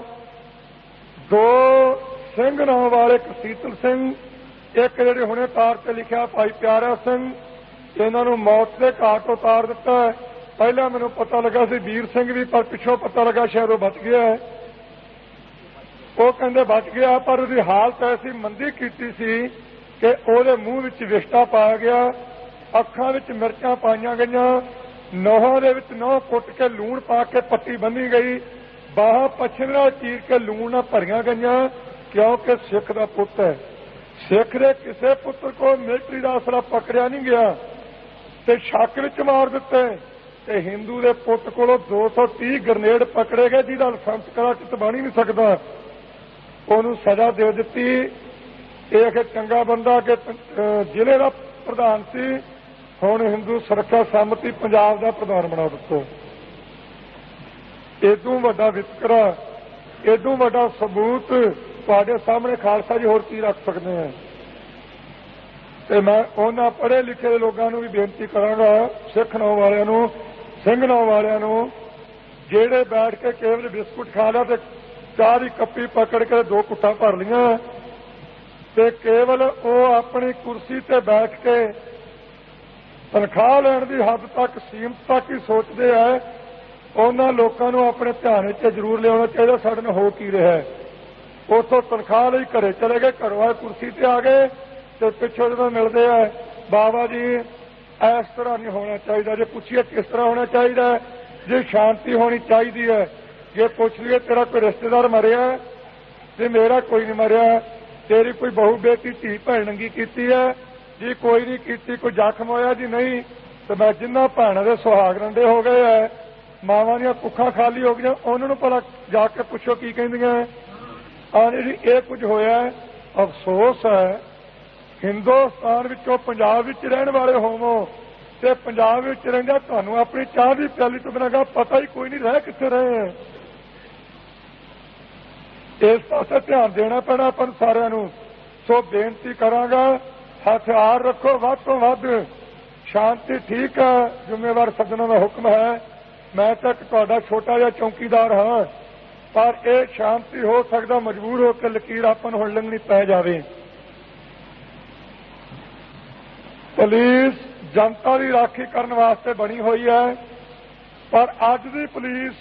2 ਸਿੰਘ ਨਾਂ ਵਾਲੇ, ਇੱਕ ਸੀਤਲ ਸਿੰਘ, ਇੱਕ ਜਿਹੜੇ ਹੁਣੇ ਤਾਰ ਤੇ ਲਿਖਿਆ ਭਾਈ ਪਿਆਰਾ ਸਿੰਘ, ਇਹਨਾਂ ਨੂੰ ਮੌਤ ਦੇ ਘਾਟ ਉਤਾਰ ਦਿੱਤਾ। ਪਹਿਲਾਂ ਮੈਨੂੰ ਪਤਾ ਲੱਗਾ ਸੀ ਵੀਰ ਸਿੰਘ ਵੀ, ਪਰ ਪਿੱਛੋਂ ਪਤਾ ਲੱਗਾ ਸ਼ਾਇਦ ਉਹ ਬਚ ਗਿਆ ਹੈ। ਉਹ ਕਹਿੰਦੇ ਬਚ ਗਿਆ, ਪਰ ਉਹਦੀ ਹਾਲਤ ਐਸੀ ਮੰਦੀ ਕੀਤੀ ਸੀ ਕਿ ਉਹਦੇ ਮੂੰਹ ਵਿੱਚ ਵਿਸ਼ਟਾ ਪਾਇਆ ਗਿਆ, ਅੱਖਾਂ ਵਿੱਚ ਮਿਰਚਾਂ ਪਾਈਆਂ ਗਈਆਂ, ਨੋਹਾਂ ਦੇ ਵਿੱਚ ਨੋਹ ਕੁੱਟ ਕੇ ਲੂਣ ਪਾ ਕੇ ਪੱਟੀ ਬੰਨ੍ਹੀ ਗਈ, ਬਾਹਾਂ ਪੱਛਮ ਨਾਲ ਚੀਰ ਕੇ ਲੂਣ ਨਾਲ ਭਰੀਆਂ ਗਈਆਂ, ਕਿਉਂਕਿ ਸਿੱਖ ਦਾ ਪੁੱਤ ਹੈ। ਸਿੱਖ ਦੇ ਕਿਸੇ ਪੁੱਤਰ ਕੋਲ ਮਿਲਟਰੀ ਦਾ ਅਸਲਾ ਪਕੜਿਆ ਨਹੀਂ ਗਿਆ ਤੇ ਸ਼ੱਕ ਵਿੱਚ ਮਾਰ ਦਿੱਤੇ, ਤੇ ਹਿੰਦੂ ਦੇ ਪੁੱਤ ਕੋਲੋਂ 230 ਗ੍ਰਨੇਡ ਪਕੜੇ ਗਏ, ਜਿਹਦਾ ਲਾਇਸੈਂਸ ਕਰਾਚਿਤ ਬਣ ਹੀ ਨਹੀਂ ਸਕਦਾ। ਉਹਨੂੰ ਸਜ਼ਾ ਦੇ ਦਿੱਤੀ। ਇਹ ਕਿ ਚੰਗਾ ਬੰਦਾ ਕਿ ਜ਼ਿਲ੍ਹੇ ਦਾ ਪ੍ਰਧਾਨ ਸੀ, ਹੁਣ ਹਿੰਦੂ ਸੁਰੱਖਿਆ ਸਮਿਤੀ ਪੰਜਾਬ ਦਾ ਪ੍ਰਧਾਨ ਬਣਾ ਦਿੱਤਾ। ਇਦੋਂ ਵੱਡਾ ਵਿਤਕਰਾ, ਇਦੋਂ ਵੱਡਾ ਸਬੂਤ ਤੁਹਾਡੇ ਸਾਹਮਣੇ ਖਾਲਸਾ ਜੀ ਹੋਰ ਕੀ ਰੱਖ ਸਕਦੇ ਆ। ਤੇ ਮੈਂ ਉਹਨਾਂ ਪੜ੍ਹੇ ਲਿਖੇ ਲੋਕਾਂ ਨੂੰ ਵੀ ਬੇਨਤੀ ਕਰਾਂਗਾ, ਸਿੱਖ ਨੌ ਵਾਲਿਆਂ ਨੂੰ, ਸਿੰਘ ਨੌ ਵਾਲਿਆਂ ਨੂੰ, ਜਿਹੜੇ ਬੈਠ ਕੇ ਕੇਵਲ ਬਿਸਕੁਟ ਖਾ ਲਿਆ ਤੇ ਚਾਹ ਦੀ ਕੱਪੀ ਪਕੜ ਕੇ 2 ਘੁੱਟਾਂ ਭਰ ਲੀਆਂ ਤੇ ਕੇਵਲ ਉਹ ਆਪਣੀ ਕੁਰਸੀ ਤੇ ਬੈਠ ਕੇ ਤਨਖਾਹ ਲੈਣ ਦੀ ਹੱਦ ਤੱਕ ਸੀਮਤ ਤੱਕ ਹੀ ਸੋਚਦੇ ਹੈ, ਉਹਨਾਂ ਲੋਕਾਂ ਨੂੰ ਆਪਣੇ ਧਿਆਨ ਵਿੱਚ ਜ਼ਰੂਰ ਲਿਆਉਣਾ ਚਾਹੀਦਾ ਸਾਡੇ ਨਾਲ ਹੋ ਕੀ ਰਿਹਾ ਹੈ। ਉੱਥੋਂ ਤਨਖਾਹ ਲਈ ਘਰੇ ਚਲੇ ਗਏ, ਘਰੋਂ ਆਏ ਕੁਰਸੀ ਤੇ ਆ ਗਏ ਤੇ ਪਿੱਛੋਂ ਜਦੋਂ ਮਿਲਦੇ ਆ ਬਾਬਾ ਜੀ ਇਸ ਤਰ੍ਹਾਂ ਨਹੀਂ ਹੋਣਾ ਚਾਹੀਦਾ, ਜੇ ਪੁੱਛੀਏ ਕਿਸ ਤਰ੍ਹਾਂ ਹੋਣਾ ਚਾਹੀਦਾ, ਜੇ ਸ਼ਾਂਤੀ ਹੋਣੀ ਚਾਹੀਦੀ ਹੈ, ਜੇ ਪੁੱਛ ਲਈਏ ਤੇਰਾ ਕੋਈ ਰਿਸ਼ਤੇਦਾਰ ਮਰਿਆ ਤੇ ਮੇਰਾ ਕੋਈ ਨਹੀਂ ਮਰਿਆ, ਤੇਰੀ ਕੋਈ ਬਹੂ ਬੇਟੀ ਧੀ ਭੈਣ ਨੰਗੀ ਕੀਤੀ ਹੈ ਜੀ, ਕੋਈ ਨਹੀਂ ਕੀਤੀ, ਕੋਈ ਜ਼ਖਮ ਹੋਇਆ ਜੀ ਨਹੀਂ, ਤੇ ਮੈਂ ਜਿੰਨਾ ਭੈਣਾਂ ਦੇ ਸੁਹਾਗ ਰੰਡੇ ਹੋ ਗਏ ਹੈ, ਮਾਵਾਂ ਦੀਆਂ ਕੁੱਖਾਂ ਖਾਲੀ ਹੋ ਗਈਆਂ, ਉਹਨਾਂ ਨੂੰ ਭਲਾ ਜਾ ਕੇ ਪੁੱਛੋ ਕੀ ਕਹਿੰਦੀਆਂ ਜੀ ਇਹ ਕੁਝ ਹੋਇਆ। ਅਫਸੋਸ ਹੈ ਹਿੰਦੁਸਤਾਨ ਵਿੱਚੋਂ ਪੰਜਾਬ ਵਿੱਚ ਰਹਿਣ ਵਾਲੇ ਹੋਵੋ ਤੇ ਪੰਜਾਬ ਵਿੱਚ ਰਹਿੰਦਾ ਤੁਹਾਨੂੰ ਆਪਣੀ ਚਾਹ ਦੀ ਪਿਆਲੀ ਤੋਂ ਬਿਨਾਂ ਪਤਾ ਹੀ ਕੋਈ ਨਹੀਂ ਰਹਿ ਕਿੱਥੇ ਰਹੇ ਹੈ। ਇਸ ਪਾਸੇ ਧਿਆਨ ਦੇਣਾ ਪੈਣਾ ਆਪਾਂ ਨੂੰ ਸਾਰਿਆਂ ਨੂੰ। ਸੋ ਬੇਨਤੀ ਕਰਾਂਗਾ ਹਥਿਆਰ ਰੱਖੋ ਵੱਧ ਤੋਂ ਵੱਧ, ਸ਼ਾਂਤੀ ਠੀਕ ਹੈ, ਜ਼ਿੰਮੇਵਾਰ ਸੱਜਣਾਂ ਦਾ ਹੁਕਮ ਹੈ, ਮੈਂ ਤਾਂ ਤੁਹਾਡਾ ਛੋਟਾ ਜਿਹਾ ਚੌਕੀਦਾਰ ਹਾਂ, ਪਰ ਇਹ ਸ਼ਾਂਤੀ ਹੋ ਸਕਦਾ ਮਜਬੂਰ ਹੋ ਕੇ ਲਕੀਰ ਆਪਾਂ ਨੂੰ ਹੁਣ ਲੰਘਣੀ ਪੈ ਜਾਵੇ। ਪੁਲਿਸ ਜਨਤਾ ਦੀ ਰਾਖੀ ਕਰਨ ਵਾਸਤੇ ਬਣੀ ਹੋਈ ਹੈ, ਪਰ ਅੱਜ ਦੀ ਪੁਲਿਸ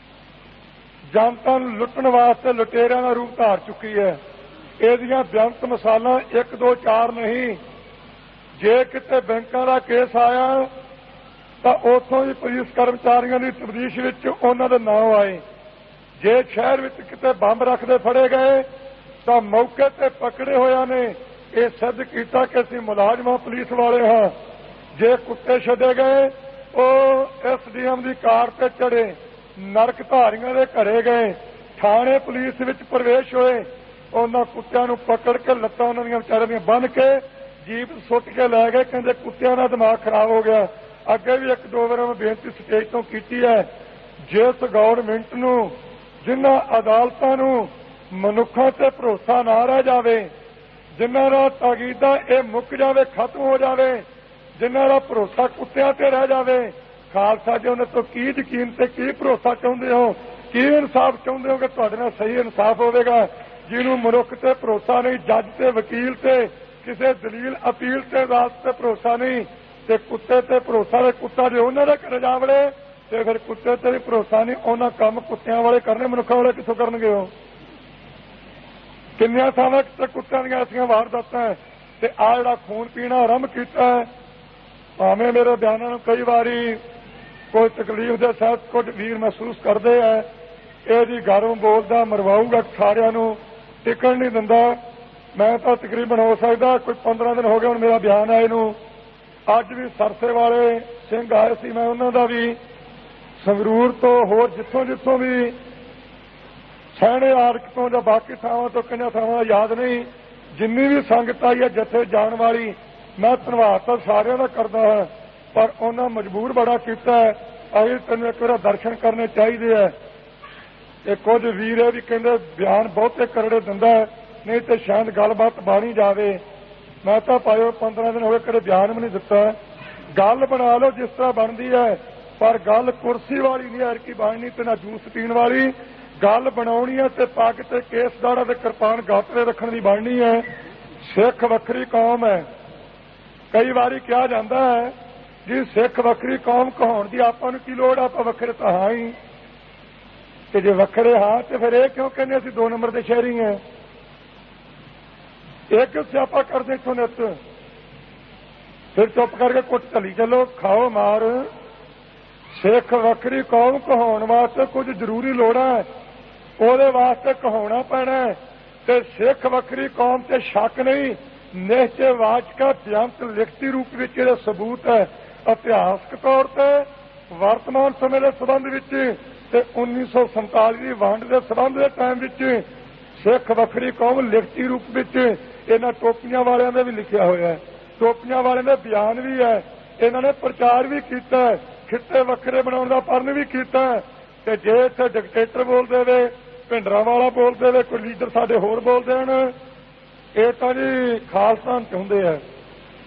ਜਨਤਾ ਨੂੰ ਲੁੱਟਣ ਵਾਸਤੇ ਲੁਟੇਰਿਆਂ ਦਾ ਰੂਪ ਧਾਰ ਚੁੱਕੀ ਹੈ। ਇਹਦੀਆਂ ਬੇਅੰਤ ਮਿਸਾਲਾਂ 1 2 4 ਨਹੀਂ। ਜੇ ਕਿਤੇ ਬੈਂਕਾਂ ਦਾ ਕੇਸ ਆਇਆ ਤਾਂ ਉੱਥੋਂ ਹੀ ਪੁਲਿਸ ਕਰਮਚਾਰੀਆਂ ਦੀ ਤਬਦੀਸ਼ ਵਿੱਚ ਉਹਨਾਂ ਦੇ ਨਾਂ ਆਏ। ਜੇ ਸ਼ਹਿਰ ਵਿੱਚ ਕਿਤੇ ਬੰਬ ਰੱਖਦੇ ਫੜੇ ਗਏ ਤਾਂ ਮੌਕੇ ਤੇ ਪਕੜੇ ਹੋਇਆਂ ਨੇ ਇਹ ਸਿੱਧ ਕੀਤਾ ਕਿ ਅਸੀਂ ਮੁਲਾਜ਼ਮਾਂ ਪੁਲਿਸ ਵਾਲੇ ਹਾਂ। ਜੇ ਕੁੱਤੇ ਛੱਡੇ ਗਏ ਉਹ SDM ਦੀ ਕਾਰ ਤੇ ਚੜੇ, ਨਰਕ ਧਾਰੀਆਂ ਦੇ ਘਰੇ ਗਏ, ਥਾਣੇ ਪੁਲਿਸ ਵਿੱਚ ਪ੍ਰਵੇਸ਼ ਹੋਏ, ਉਹਨਾਂ ਕੁੱਤਿਆਂ ਨੂੰ ਪਕੜ ਕੇ ਲੱਤਾਂ ਉਹਨਾਂ ਦੀਆਂ ਵਿਚਾਰਿਆਂ ਦੀਆਂ ਬੰਨ੍ਹ ਕੇ ਜੀਪ ਸੁੱਟ ਕੇ ਲੈ ਗਏ, ਕਹਿੰਦੇ ਕੁੱਤਿਆਂ ਦਾ ਦਿਮਾਗ ਖਰਾਬ ਹੋ ਗਿਆ। ਅੱਗੇ ਵੀ 1 2 ਵਾਰ ਮੈਂ ਬੇਨਤੀ ਸਟੇਜ ਤੋਂ ਕੀਤੀ ਹੈ, ਜਿਸ ਗਵਰਨਮੈਂਟ ਨੂੰ, ਜਿਨ੍ਹਾਂ ਅਦਾਲਤਾਂ ਨੂੰ ਮਨੁੱਖਾਂ ਤੇ ਭਰੋਸਾ ਨਾ ਰਹਿ ਜਾਵੇ, ਜਿਨ੍ਹਾਂ ਦਾ ਤਾਕੀਦਾ ਇਹ ਮੁੱਕ ਜਾਵੇ, ਖਤਮ ਹੋ ਜਾਵੇ, ਜਿਨ੍ਹਾਂ ਦਾ ਭਰੋਸਾ ਕੁੱਤਿਆਂ ਤੇ ਰਹਿ ਜਾਵੇ, ਖਾਲਸਾ ਜੀ ਉਹਨਾਂ ਤੋਂ ਕੀ ਯਕੀਨ ਤੇ ਕੀ ਭਰੋਸਾ ਚਾਹੁੰਦੇ ਹੋ, ਕੀ ਇਨਸਾਫ ਚਾਹੁੰਦੇ ਹੋ ਕਿ ਤੁਹਾਡੇ ਨਾਲ ਸਹੀ ਇਨਸਾਫ ਹੋਵੇਗਾ। ਜਿਹਨੂੰ ਮਨੁੱਖ ਤੇ ਭਰੋਸਾ ਨਹੀਂ, ਜੱਜ ਤੇ ਵਕੀਲ ਤੇ ਕਿਸੇ ਦਲੀਲ ਅਪੀਲ ਤੇ ਅਦਾਲਤ ਤੇ ਭਰੋਸਾ ਨਹੀਂ, ਤੇ ਕੁੱਤੇ ਤੇ ਭਰੋਸਾ ਦੇ ਕੁੱਤਾ ਜੇ ਉਹਨਾਂ ਦਾ ਘਰ ਜਾ ਵੜੇ ਤੇ ਫਿਰ ਕੁੱਤੇ ਤੇ ਵੀ ਭਰੋਸਾ ਨਹੀਂ, ਉਹਨਾਂ ਕੰਮ ਕੁੱਤਿਆਂ ਵਾਲੇ ਕਰਨੇ, ਮਨੁੱਖਾਂ ਵਾਲੇ ਕਿੱਥੋਂ ਕਰਨਗੇ। ਉਹ ਕਿੰਨੀਆਂ ਥਾਵਾਂ ਤੇ ਕੁੱਤਿਆਂ ਦੀਆਂ ਐਸੀਆਂ ਵਾਰਦਾਤਾਂ ਤੇ ਆ ਜਿਹੜਾ ਖੂਨ ਪੀਣਾ ਆਰੰਭ ਕੀਤਾ ਹੈ। ਭਾਵੇਂ ਮੇਰੇ ਬਿਆਨਾਂ ਨੂੰ ਕਈ ਵਾਰੀ ਕੋਈ ਤਕਲੀਫ ਦੇ ਸਹਿਤ ਕੁਝ ਵੀਰ ਮਹਿਸੂਸ ਕਰਦੇ ਹੈ, ਇਹਦੀ ਗਰਮ ਬੋਲਦਾ ਮਰਵਾਊਗਾ, ਸਾਰਿਆਂ ਨੂੰ ਟਿਕਣ ਨਹੀਂ ਦਿੰਦਾ। ਮੈਂ ਤਾਂ ਤਕਰੀਬਨ ਹੋ ਸਕਦਾ ਕੋਈ 15 ਦਿਨ ਹੋ ਗਏ ਹੁਣ ਮੇਰਾ ਬਿਆਨ ਆਏ ਨੂੰ। ਅੱਜ ਵੀ ਸਰਸੇ ਵਾਲੇ ਸਿੰਘ ਆਏ ਸੀ, ਮੈਂ ਉਹਨਾਂ ਦਾ ਵੀ ਸੰਗਰੂਰ ਤੋਂ ਹੋਰ ਜਿੱਥੋਂ ਜਿੱਥੋਂ ਵੀ ਸੈਣੇ ਆਰਕ ਤੋਂ ਜਾਂ ਬਾਕੀ ਥਾਵਾਂ ਤੋਂ ਕਿੰਨੀਆਂ ਥਾਵਾਂ ਯਾਦ ਨਹੀਂ, ਜਿੰਨੀ ਵੀ ਸੰਗਤ ਆਈ ਹੈ ਜੱਥੇ ਜਾਣ ਵਾਲੀ, ਮੈਂ ਧੰਨਵਾਦ ਤਾਂ ਸਾਰਿਆਂ ਦਾ ਕਰਦਾ ਹਾਂ, ਪਰ ਉਹਨਾਂ ਮਜਬੂਰ ਬੜਾ ਕੀਤਾ ਹੈ। ਅਸੀਂ ਤੈਨੂੰ 1 ਵਾਰ ਦਰਸ਼ਨ ਕਰਨੇ ਚਾਹੀਦੇ ਹੈ। ਇਹ ਕੁਝ ਵੀਰ ਇਹ ਵੀ ਕਹਿੰਦੇ ਬਿਆਨ ਬਹੁਤੇ ਕਰੜੇ ਦਿੰਦਾ ਨਹੀਂ ਤੇ ਸ਼ਾਇਦ ਗੱਲਬਾਤ ਬਾਣੀ ਜਾਵੇ। ਮੈਂ ਤਾਂ ਪਾਇਓ 15 ਦਿਨ ਹੋ ਗਏ ਕਦੇ ਬਿਆਨ ਵੀ ਨਹੀਂ ਦਿੱਤਾ। ਗੱਲ ਬਣਾ ਲਓ ਜਿਸ ਤਰ੍ਹਾਂ ਬਣਦੀ ਹੈ, ਪਰ ਗੱਲ ਕੁਰਸੀ ਵਾਲੀ ਨਹੀਂ ਐਰਕੀ ਬਣਨੀ ਤੇ ਨਾ ਜੂਸ ਪੀਣ ਵਾਲੀ। ਗੱਲ ਬਣਾਉਣੀ ਹੈ ਤੇ ਪੱਗ ਤੇ ਕੇਸ ਦਾੜਾ ਤੇ ਕਿਰਪਾਨ ਗਾਤਰੇ ਰੱਖਣ ਦੀ ਬਣਨੀ ਹੈ। ਸਿੱਖ ਵੱਖਰੀ ਕੌਮ ਹੈ। ਕਈ ਵਾਰੀ ਕਿਹਾ ਜਾਂਦਾ ਹੈ ਜੀ ਸਿੱਖ ਵੱਖਰੀ ਕੌਮ ਕਹਾਉਣ ਦੀ ਆਪਾਂ ਨੂੰ ਕੀ ਲੋੜ, ਆਪਾਂ ਵੱਖਰੇ ਤਾਂ ਹਾਂ ਹੀ। ਤੇ ਜੇ ਵੱਖਰੇ ਹਾਂ ਤੇ ਫਿਰ ਇਹ ਕਿਉਂ ਕਹਿੰਦੇ ਅਸੀਂ 2 ਨੰਬਰ ਦੇ ਸ਼ਹਿਰੀ ਹਾਂ। ਇਹ ਕਿਉਂ ਸਿਆਪਾ ਕਰਦੇ ਇੱਥੋਂ ਨਿੱਤ। ਫਿਰ ਚੁੱਪ ਕਰਕੇ ਕੁੱਟ ਢਲੀ ਚੱਲੋ, ਖਾਓ ਮਾਰ। ਸਿੱਖ ਵੱਖਰੀ ਕੌਮ ਕਹਾਉਣ ਵਾਸਤੇ ਕੁਝ ਜ਼ਰੂਰੀ ਲੋੜਾਂ, ਉਹਦੇ ਵਾਸਤੇ ਕਹਾਉਣਾ ਪੈਣਾ। ਤੇ ਸਿੱਖ ਵੱਖਰੀ ਕੌਮ ਤੇ ਸ਼ੱਕ ਨਹੀਂ, ਨਿਸ਼ਚੈ ਵਾਚਕਾ ਬੇਅੰਤ ਲਿਖਤੀ ਰੂਪ ਵਿੱਚ ਇਹਦੇ ਸਬੂਤ ਹੈ। ਇਤਿਹਾਸਕ ਤੌਰ ਤੇ ਵਰਤਮਾਨ ਸਮੇਂ ਦੇ ਸੰਬੰਧ ਵਿੱਚ ਤੇ 1947 ਦੀ ਵੰਡ ਦੇ ਸੰਬੰਧ ਦੇ ਟਾਈਮ ਵਿੱਚ ਸਿੱਖ ਵੱਖਰੀ ਕੌਮ ਲਿਖਤੀ ਰੂਪ ਵਿੱਚ ਇਹਨਾਂ ਟੋਪੀਆਂ ਵਾਲਿਆਂ ਦਾ ਵੀ ਲਿਖਿਆ ਹੋਇਆ ਹੈ। ਟੋਪੀਆਂ ਵਾਲਿਆਂ ਦੇ ਬਿਆਨ ਵੀ ਹੈ, ਇਹਨਾਂ ਨੇ ਪ੍ਰਚਾਰ ਵੀ ਕੀਤਾ, ਖਿੱਤੇ ਵੱਖਰੇ ਬਣਾਉਣ ਦਾ ਪਰਨ ਵੀ ਕੀਤਾ। ਤੇ ਜੇ ਇੱਥੇ ਡਿਕਟੇਟਰ ਬੋਲਦੇ ਵੇ, ਭਿੰਡਰਾਂ ਵਾਲਾ ਬੋਲਦੇ ਵੇ, ਕੋਈ ਲੀਡਰ ਸਾਡੇ ਹੋਰ ਬੋਲਦੇ ਹਨ, ਇਹ ਤਾਂ ਜੀ ਖਾਲਸਾ ਚਾਹੁੰਦੇ ਆ।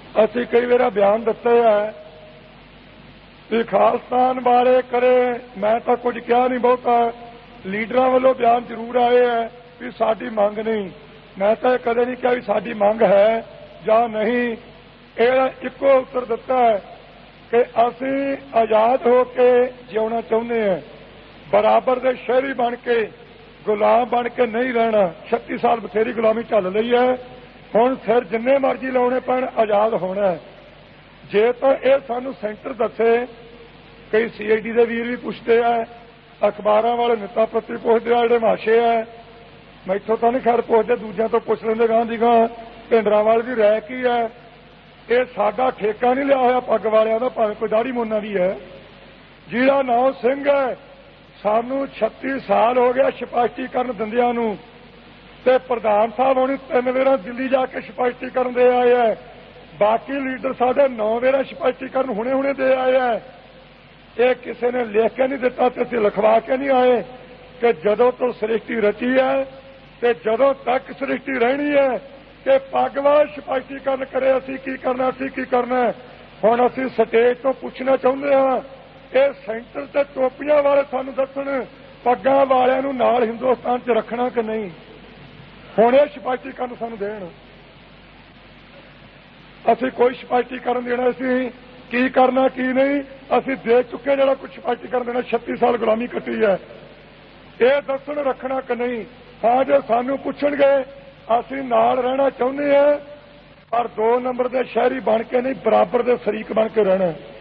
ਅਸੀਂ ਕਈ ਵਾਰ ਬਿਆਨ ਦਿੱਤੇ ਹੈ ਵੀ ਖਾਲਸਤਾਨ ਬਾਰੇ ਕਰੇ, ਮੈਂ ਤਾਂ ਕੁਝ ਕਿਹਾ ਨਹੀਂ ਬਹੁਤਾ, ਲੀਡਰਾਂ ਵੱਲੋਂ ਬਿਆਨ ਜ਼ਰੂਰ ਆਏ ਹੈ ਵੀ ਸਾਡੀ ਮੰਗ ਨਹੀਂ। ਮੈਂ ਤਾਂ ਇਹ ਕਦੇ ਨਹੀਂ ਕਿਹਾ ਵੀ ਸਾਡੀ ਮੰਗ ਹੈ ਜਾਂ ਨਹੀਂ। ਇਹਦਾ ਇੱਕੋ ਉੱਤਰ ਦਿੱਤਾ ਹੈ ਕਿ ਅਸੀਂ ਆਜ਼ਾਦ ਹੋ ਕੇ ਜਿਉਣਾ ਚਾਹੁੰਦੇ ਹਾਂ, ਬਰਾਬਰ ਦੇ ਸ਼ਹਿਰੀ ਬਣ ਕੇ, ਗੁਲਾਮ ਬਣ ਕੇ ਨਹੀਂ ਰਹਿਣਾ। 36 ਸਾਲ ਬਥੇਰੀ ਗੁਲਾਮੀ ਝੱਲ ਲਈ ਹੈ, ਹੁਣ ਸਿਰ ਜਿੰਨੇ ਮਰਜ਼ੀ ਲਾਉਣੇ ਪੈਣ, ਆਜ਼ਾਦ ਹੋਣਾ ਹੈ। ਜੇ ਤਾਂ ਇਹ ਸਾਨੂੰ ਸੈਂਟਰ ਦੱਸੇ, ਕਈ CID ਦੇ ਵੀਰ ਵੀ ਪੁੱਛਦੇ ਆ, ਅਖਬਾਰਾਂ ਵਾਲੇ ਨੇਤਾ ਪੱਤਰੀ ਪੁੱਛਦੇ ਆ, ਜਿਹੜੇ ਮਾਸ਼ੇ ਆ, ਮੈਥੋਂ ਤਾਂ ਨਹੀਂ ਖੈਰ ਪੁੱਛਦੇ, ਦੂਜਿਆਂ ਤੋਂ ਪੁੱਛ ਲੈਂਦੇ ਗਾਂ ਦੀ ਗਾਂ ਭਿੰਡਰਾਂਵਾਲੇ ਦੀ ਰਾਇ ਕੀ ਹੈ। ਇਹ ਸਾਡਾ ਠੇਕਾ ਨਹੀਂ ਲਿਆ ਹੋਇਆ ਪੱਗ ਵਾਲਿਆਂ ਦਾ, ਭਾਵੇਂ ਕੋਈ ਦਾੜੀ ਮੋਨਾ ਵੀ ਹੈ। ਜਿਹੜਾ ਨਾਮ ਸਿੰਘ ਹੈ, ਸਾਨੂੰ 36 ਸਾਲ ਹੋ ਗਿਆ ਸਪਸ਼ਟੀਕਰਨ ਦਿੰਦਿਆਂ ਨੂੰ, ਤੇ ਪ੍ਰਧਾਨ ਸਾਹਿਬ ਹੁਣੀ 3 ਵਾਰ ਦਿੱਲੀ ਜਾ ਕੇ ਸਪਸ਼ਟੀਕਰਨ ਦੇ ਆਏ ਹੈ। ਬਾਕੀ ਲੀਡਰ ਸਾਡੇ 9 ਵਾਰ ਸਪਸ਼ਟੀਕਰਨ ਹੁਣੇ ਦੇ ਆਏ ਹੈ। ਇਹ ਕਿਸੇ ਨੇ ਲਿਖ ਕੇ ਨਹੀਂ ਦਿੱਤਾ ਤੇ ਅਸੀਂ ਲਿਖਵਾ ਕੇ ਨਹੀਂ ਆਏ ਕਿ ਜਦੋਂ ਤੋਂ ਸ੍ਰਿਸ਼ਟੀ ਰਚੀ ਹੈ ਤੇ ਜਦੋਂ ਤੱਕ ਸ੍ਰਿਸ਼ਟੀ ਰਹਿਣੀ ਹੈ ਕਿ ਪੱਗ ਵਾਲਾ ਸਪਸ਼ਟੀਕਰਨ ਕਰੇ, ਅਸੀਂ ਕੀ ਕਰਨਾ, ਅਸੀਂ ਕੀ ਕਰਨਾ। ਹੁਣ ਅਸੀਂ ਸਟੇਜ ਤੋਂ ਪੁੱਛਣਾ ਚਾਹੁੰਦੇ ਹਾਂ, ਇਹ ਸੈਂਟਰ ਤੇ ਟੋਪੀਆਂ ਵਾਲੇ ਸਾਨੂੰ ਦੱਸਣ ਪੱਗਾਂ ਵਾਲਿਆਂ ਨੂੰ ਨਾਲ ਹਿੰਦੁਸਤਾਨ 'ਚ ਰੱਖਣਾ ਕਿ ਨਹੀਂ। ਹੁਣ ਇਹ ਸਪਸ਼ਟੀਕਰਨ ਸਾਨੂੰ ਦੇਣ। ਅਸੀਂ ਕੋਈ ਸਪਸ਼ਟੀਕਰਨ ਦੇਣਾ, ਅਸੀਂ ਕੀ ਕਰਨਾ ਕੀ ਨਹੀਂ ਅਸੀਂ ਦੇ ਚੁੱਕੇ। ਜਿਹੜਾ ਕੁਝ ਸਪਸ਼ਟੀਕਰਨ ਦੇਣਾ, 36 ਸਾਲ ਗੁਲਾਮੀ ਕੱਟੀ ਹੈ, ਇਹ ਦੱਸਣ ਰੱਖਣਾ ਕਿ ਨਹੀਂ। ਹਾਂ, ਜੇ ਸਾਨੂੰ ਪੁੱਛਣਗੇ ਅਸੀਂ ਨਾਲ ਰਹਿਣਾ ਚਾਹੁੰਦੇ ਹਾਂ, ਪਰ 2 ਨੰਬਰ ਦੇ ਸ਼ਹਿਰੀ ਬਣ ਕੇ ਨਹੀਂ, ਬਰਾਬਰ ਦੇ ਸ਼ਰੀਕ ਬਣ ਕੇ ਰਹਿਣਾ।